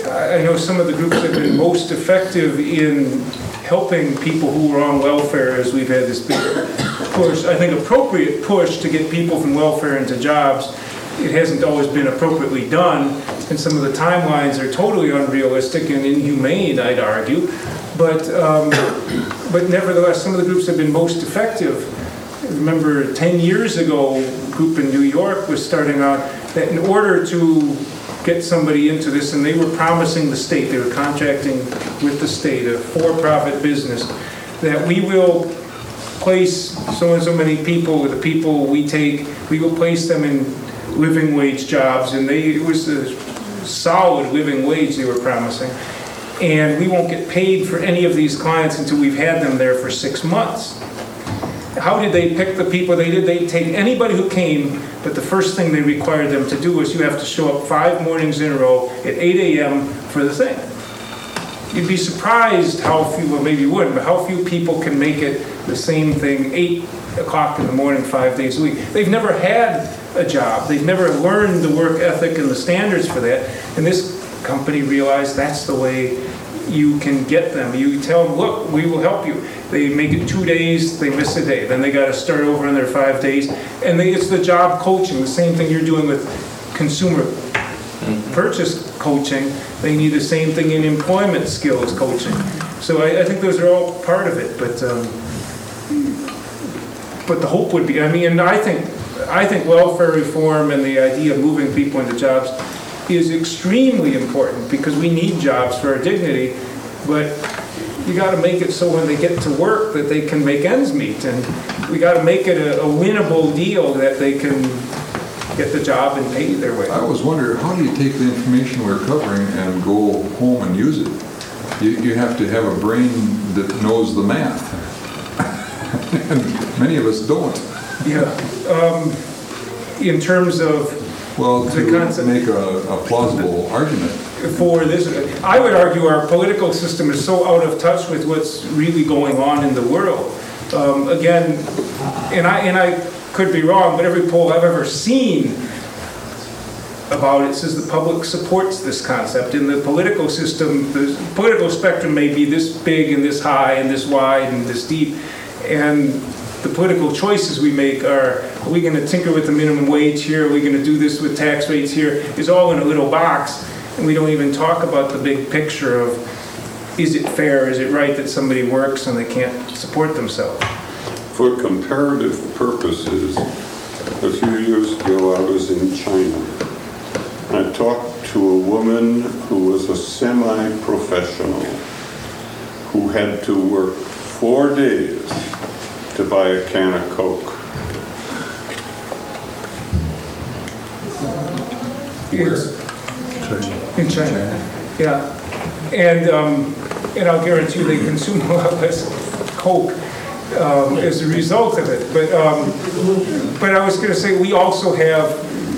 I know some of the groups that have been most effective in helping people who were on welfare, as we've had this big push, I think appropriate push to get people from welfare into jobs. It hasn't always been appropriately done, and some of the timelines are totally unrealistic and inhumane, I'd argue. But nevertheless, some of the groups have been most effective. I remember 10 years ago, a group in New York was starting out that in order to get somebody into this, and they were promising the state, they were contracting with the state, a for-profit business, that we will place so and so many people, the people we take, we will place them in living wage jobs, and it was a solid living wage they were promising. And we won't get paid for any of these clients until we've had them there for 6 months. How did they pick the people they did? They'd take anybody who came, but the first thing they required them to do was you have to show up 5 mornings in a row at 8 a.m. for the thing. You'd be surprised how few, well maybe you wouldn't, but how few people can make it the same thing 8 o'clock in the morning, 5 days a week. They've never had a job. They've never learned the work ethic and the standards for that. And this company realized that's the way you can get them. You tell them, look, we will help you. They make it 2 days, they miss a day. Then they got to start over in their 5 days. And it's the job coaching, the same thing you're doing with consumer purchase coaching. They need the same thing in employment skills coaching. So I think those are all part of it. But the hope would be, and I think welfare reform and the idea of moving people into jobs is extremely important because we need jobs for our dignity, but you got to make it so when they get to work that they can make ends meet, and we got to make it a winnable deal that they can get the job and pay their way. I was wondering, how do you take the information we're covering and go home and use it? You have to have a brain that knows the math. And many of us don't. Yeah. In terms of to concept, make a plausible argument for this, I would argue our political system is so out of touch with what's really going on in the world. Again, and I could be wrong, but every poll I've ever seen about it says the public supports this concept. In the political system, the political spectrum may be this big and this high and this wide and this deep, and the political choices we make are we going to tinker with the minimum wage here? Are we going to do this with tax rates here? Is all in a little box, and we don't even talk about the big picture of is it fair, is it right that somebody works and they can't support themselves? For comparative purposes, a few years ago I was in China. I talked to a woman who was a semi-professional who had to work 4 days to buy a can of Coke. In China. Yeah. And I'll guarantee you they consume a lot less Coke as a result of it. But I was going to say we also have,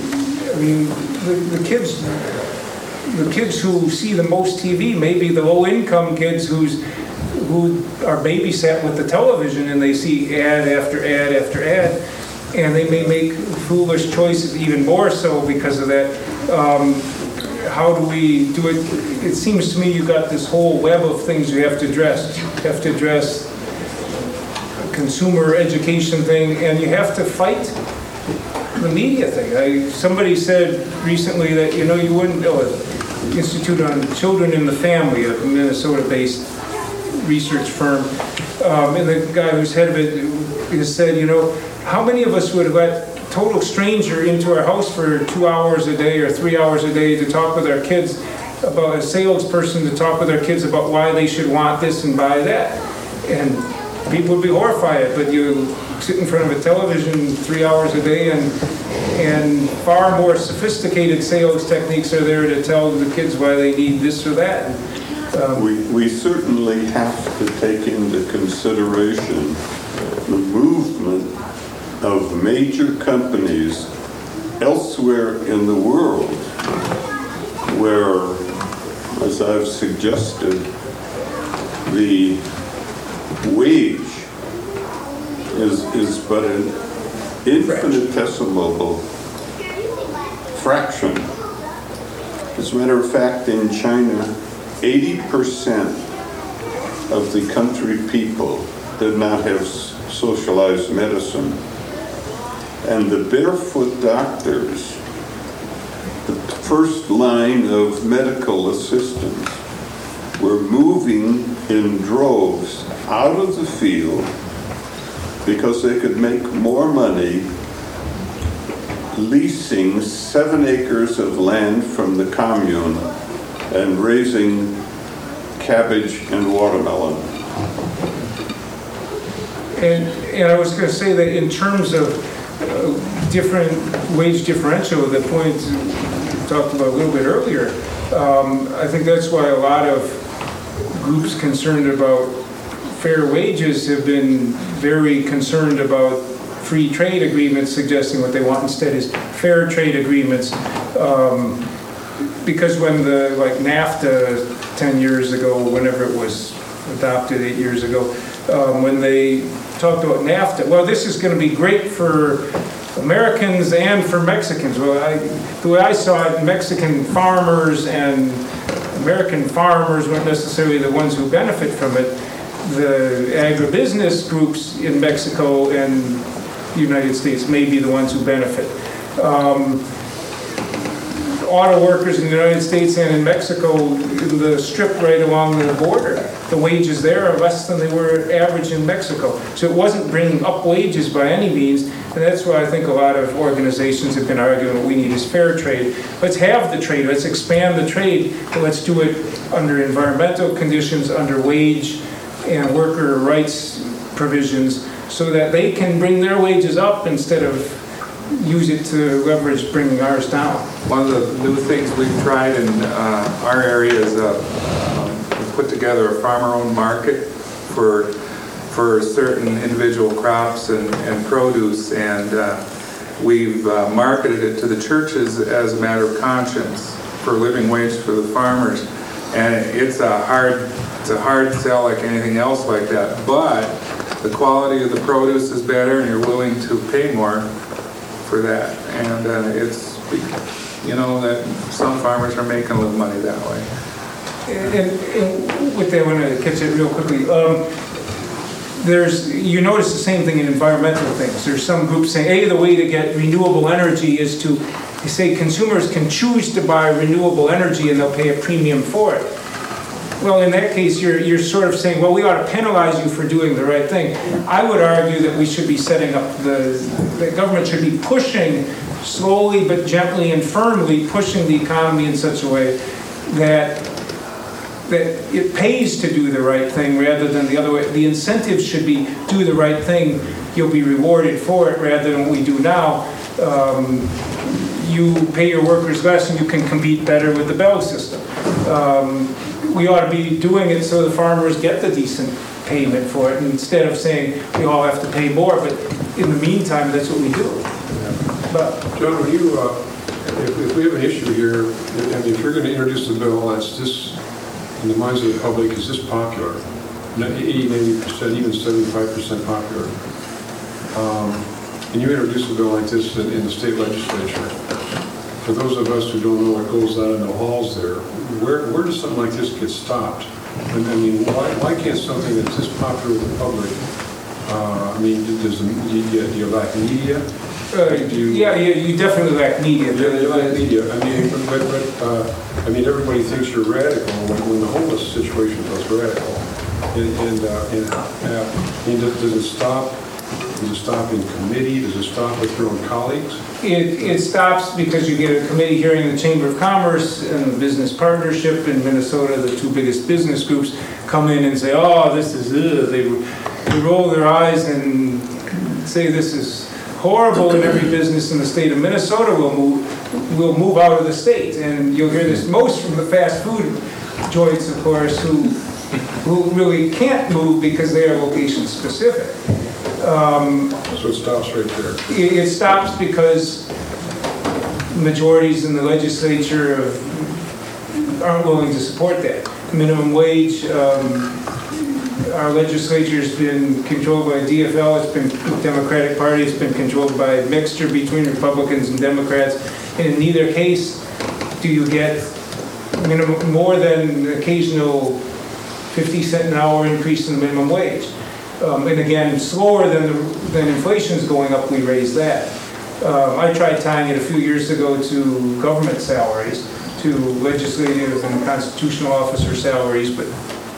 the kids who see the most TV may be the low-income kids who are babysat with the television and they see ad after ad after ad, and they may make foolish choices even more so because of that. How do we do it? It seems to me you've got this whole web of things you have to address. You have to address a consumer education thing, and you have to fight the media thing. Somebody said recently that, you wouldn't know it. Institute on Children in the Family, a Minnesota-based research firm, and the guy who's head of it has said, how many of us would let a total stranger into our house for 2 hours a day or 3 hours a day to talk with our kids about a salesperson to talk with our kids about why they should want this and buy that? And people would be horrified, but you sit in front of a television 3 hours a day and far more sophisticated sales techniques are there to tell the kids why they need this or that. We certainly have to take into consideration the movement of major companies elsewhere in the world where, as I've suggested, the wage is but an infinitesimal fraction As a matter of fact, in China, 80% of the country people did not have socialized medicine. And the barefoot doctors, the first line of medical assistance, were moving in droves out of the field because they could make more money leasing 7 acres of land from the commune and raising cabbage and watermelon. And I was going to say that in terms of different wage differential, the point we talked about a little bit earlier, I think that's why a lot of groups concerned about fair wages have been very concerned about free trade agreements, suggesting what they want instead is fair trade agreements. Because when like NAFTA 10 years ago, whenever it was adopted 8 years ago, when they talked about NAFTA, well, this is going to be great for Americans and for Mexicans. Well, the way I saw it, Mexican farmers and American farmers weren't necessarily the ones who benefit from it. The agribusiness groups in Mexico and the United States may be the ones who benefit. Auto workers in the United States and in Mexico, in the strip right along the border, the wages there are less than they were average in Mexico. So it wasn't bringing up wages by any means, and that's why I think a lot of organizations have been arguing what we need is fair trade. Let's have the trade, let's expand the trade, but let's do it under environmental conditions, under wage and worker rights provisions, so that they can bring their wages up instead of use it to leverage bringing ours down. One of the new things we've tried in our area is we put together a farmer-owned market for certain individual crops and produce, and we've marketed it to the churches as a matter of conscience for a living wage for the farmers. And it's a hard sell like anything else like that, but the quality of the produce is better and you're willing to pay more for that. And it's, you know, that some farmers are making a little money that way. And with that, I want to catch it real quickly. You notice the same thing in environmental things. There's some groups saying, hey, the way to get renewable energy is to say consumers can choose to buy renewable energy and they'll pay a premium for it. Well, in that case, you're sort of saying, well, we ought to penalize you for doing the right thing. I would argue that we should be setting up the government should be pushing slowly but gently and firmly, pushing the economy in such a way that it pays to do the right thing rather than the other way. The incentive should be do the right thing, you'll be rewarded for it, rather than what we do now. You pay your workers less and you can compete better with the Bell system. We ought to be doing it so the farmers get the decent payment for it, instead of saying we all have to pay more, but in the meantime, that's what we do. But John, when you, if we have an issue here, and if you're going to introduce the bill that's this, in the minds of the public, is this popular, 80%, even 75% popular, and you introduce a bill like this in the state legislature, for those of us who don't know what goes on in the halls there, where does something like this get stopped? I mean, why can't something that's this popular with the public, I mean, do you lack media? You definitely lack media. You lack media. I mean, I mean, everybody thinks you're radical when the homeless situation was radical. I mean, does it stop? Does it stop in committee? Does it stop with your own colleagues? It stops because you get a committee hearing in the Chamber of Commerce and the Business Partnership in Minnesota, the two biggest business groups, come in and say, oh, this is, they roll their eyes and say this is horrible, and every business in the state of Minnesota will move out of the state. And you'll hear this most from the fast food joints, of course, who really can't move because they are location specific. So it stops right there. It stops because majorities in the legislature aren't willing to support that. Minimum wage, our legislature's been controlled by DFL, it's been Democratic Party, it's been controlled by a mixture between Republicans and Democrats, and in neither case do you get minimum, more than occasional 50-cent an hour increase in the minimum wage. And again, slower than inflation's going up, we raise that. I tried tying it a few years ago to government salaries, to legislative and constitutional officer salaries, but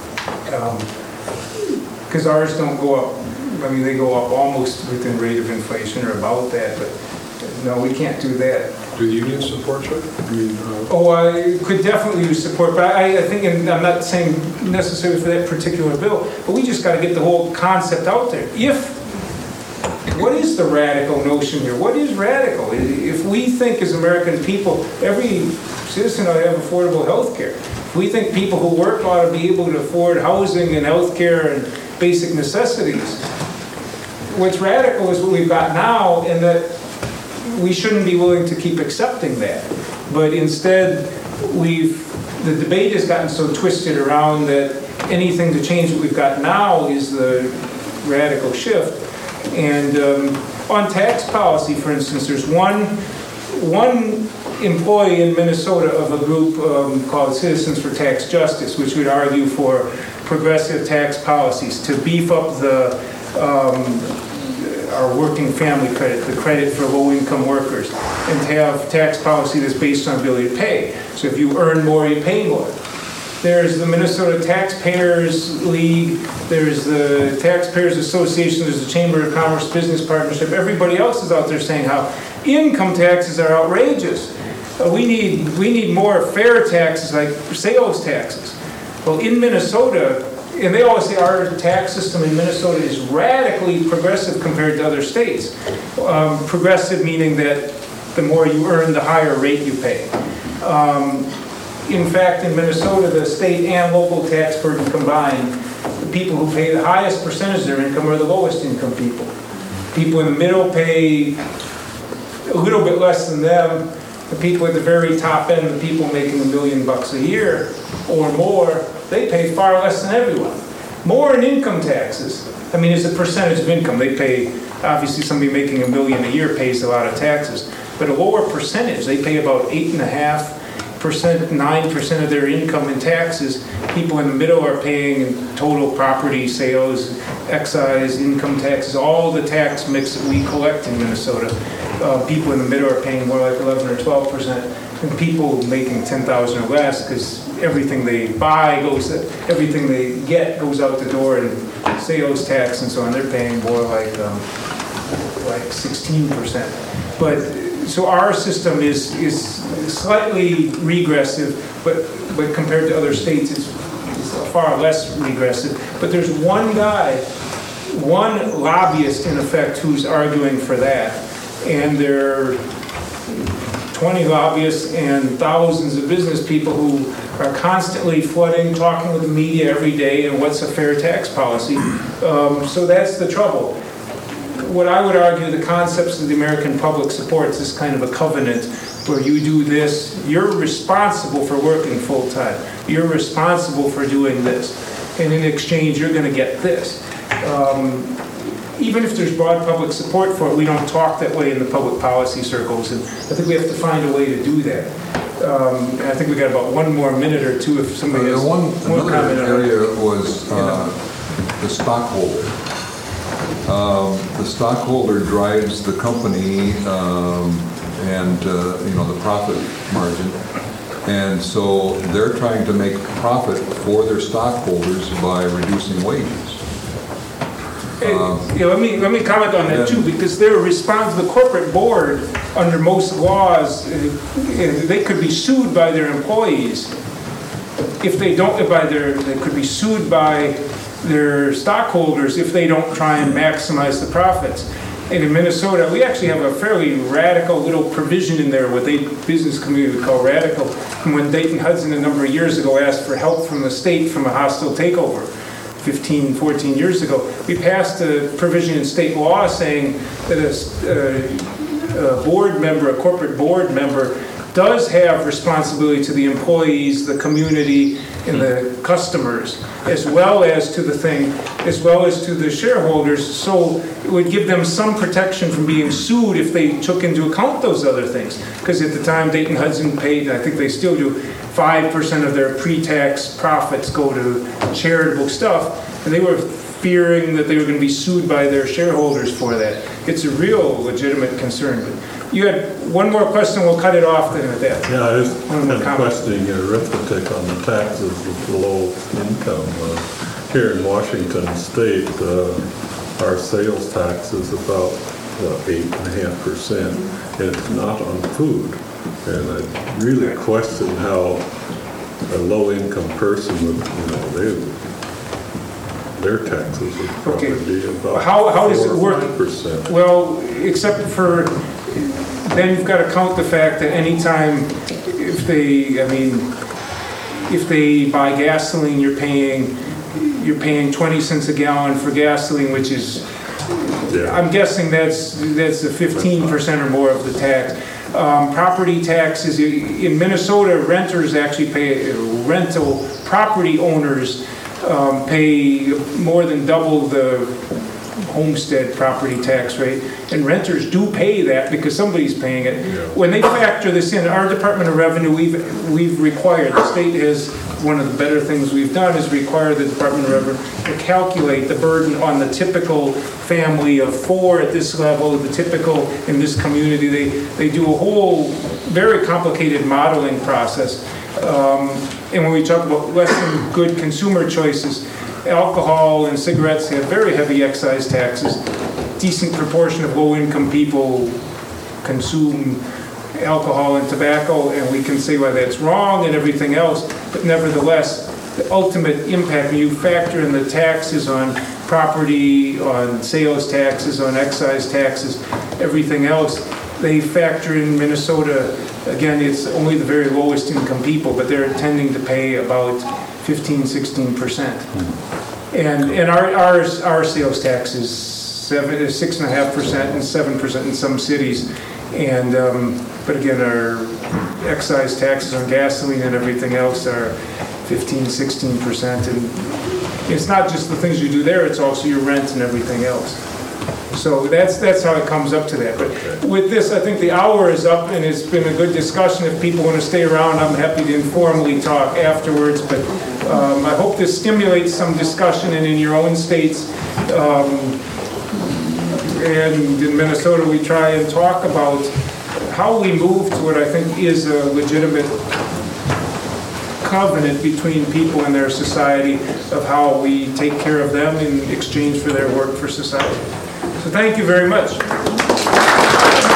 because ours don't go up. I mean, they go up almost within rate of inflation or about that, but no, we can't do that. Do the unions support you? I mean, Oh, I could definitely use support, but I think, and I'm not saying necessarily for that particular bill, but we just got to get the whole concept out there. What is the radical notion here? What is radical? If we think as American people, every citizen ought to have affordable health care. If we think people who work ought to be able to afford housing and health care and basic necessities, what's radical is what we've got now, and that we shouldn't be willing to keep accepting that. But instead, the debate has gotten so twisted around that anything to change what we've got now is the radical shift. And on tax policy, for instance, there's one employee in Minnesota of a group called Citizens for Tax Justice, which would argue for progressive tax policies to beef up our working family credit, the credit for low-income workers, and to have tax policy that's based on ability to pay. So if you earn more, you pay more. There's the Minnesota Taxpayers League, there's the Taxpayers Association, there's the Chamber of Commerce Business Partnership. Everybody else is out there saying how income taxes are outrageous. We need more fair taxes like sales taxes. Well, in Minnesota, and they always say our tax system in Minnesota is radically progressive compared to other states. Progressive meaning that the more you earn, the higher rate you pay. In fact, in Minnesota, the state and local tax burden combined, the people who pay the highest percentage of their income are the lowest income people. People in the middle pay a little bit less than them. The people at the very top end, the people making $1 million a year or more, they pay far less than everyone. More in income taxes. I mean, it's a percentage of income. They pay, obviously somebody making $1 million a year pays a lot of taxes, but a lower percentage. They pay about 8.5%, 9% of their income in taxes. People in the middle are paying in total property sales, excise, income taxes, all the tax mix that we collect in Minnesota. People in the middle are paying more like 11 or 12%, and people making $10,000 or less, because everything they buy everything they get goes out the door in sales tax and so on. They're paying more like 16%. But so our system is slightly regressive, but compared to other states, it's far less regressive. But there's one lobbyist in effect who's arguing for that. And there are 20 lobbyists and thousands of business people who are constantly flooding, talking with the media every day, and what's a fair tax policy. So that's the trouble. What I would argue, the concepts of the American public supports is kind of a covenant where you do this, you're responsible for working full-time. You're responsible for doing this. And in exchange, you're going to get this. Even if there's broad public support for it, we don't talk that way in the public policy circles, and I think we have to find a way to do that. And I think we got about one more minute or two if somebody has one comment. Another area was the stockholder. The stockholder drives the company and the profit margin, and so they're trying to make profit for their stockholders by reducing wages. Let me comment on that too, because they're responsible. The corporate board, under most laws, they could be sued by their employees if they don't. They could be sued by their stockholders if they don't try and maximize the profits. And in Minnesota, we actually have a fairly radical little provision in there, what the business community would call radical. And when Dayton Hudson a number of years ago asked for help from the state from a hostile takeover, 15, 14 years ago, we passed a provision in state law saying that a board member, a corporate board member, does have responsibility to the employees, the community, and the customers, as well as to the shareholders, so it would give them some protection from being sued if they took into account those other things. Because at the time, Dayton Hudson paid, and I think they still do, 5% of their pre-tax profits go to charitable stuff, and they were fearing that they were going to be sued by their shareholders for that. It's a real legitimate concern. But you had one more question, we'll cut it off then at that. Yeah, I was One more kind of comment. questioning your arithmetic on the taxes of low income. Here in Washington State, our sales tax is about 8.5%, and it's not on food. And I really question how a low-income person would, their taxes would probably Okay. be about How does it work? 4 or 5%. Well, except for, then you've got to count the fact that anytime, if they buy gasoline, you're paying 20 cents a gallon for gasoline, which is, Yeah. I'm guessing that's the 15% or more of the tax. Property taxes, in Minnesota, renters actually pay, rental property owners pay more than double the homestead property tax rate, and renters do pay that because somebody's paying it. When they factor this in, our Department of Revenue, we've required, the state has, one of the better things we've done is require the Department of Revenue to calculate the burden on the typical family of 4 at this level, the typical in this community. They do a whole very complicated modeling process. And when we talk about less than good consumer choices, alcohol and cigarettes have very heavy excise taxes. Decent proportion of low-income people consume alcohol and tobacco, and we can say why that's wrong and everything else, but nevertheless, the ultimate impact, when you factor in the taxes on property, on sales taxes, on excise taxes, everything else, they factor in Minnesota. Again, it's only the very lowest income people, but they're tending to pay about 15-16%. And our sales tax is 6.5% and 7% in some cities. And but again, our excise taxes on gasoline and everything else are 15-16%. And it's not just the things you do there; it's also your rent and everything else. So that's how it comes up to that. But with this, I think the hour is up, and it's been a good discussion. If people want to stay around, I'm happy to informally talk afterwards. But I hope this stimulates some discussion in your own states. And in Minnesota, we try and talk about how we move to what I think is a legitimate covenant between people and their society of how we take care of them in exchange for their work for society. So thank you very much.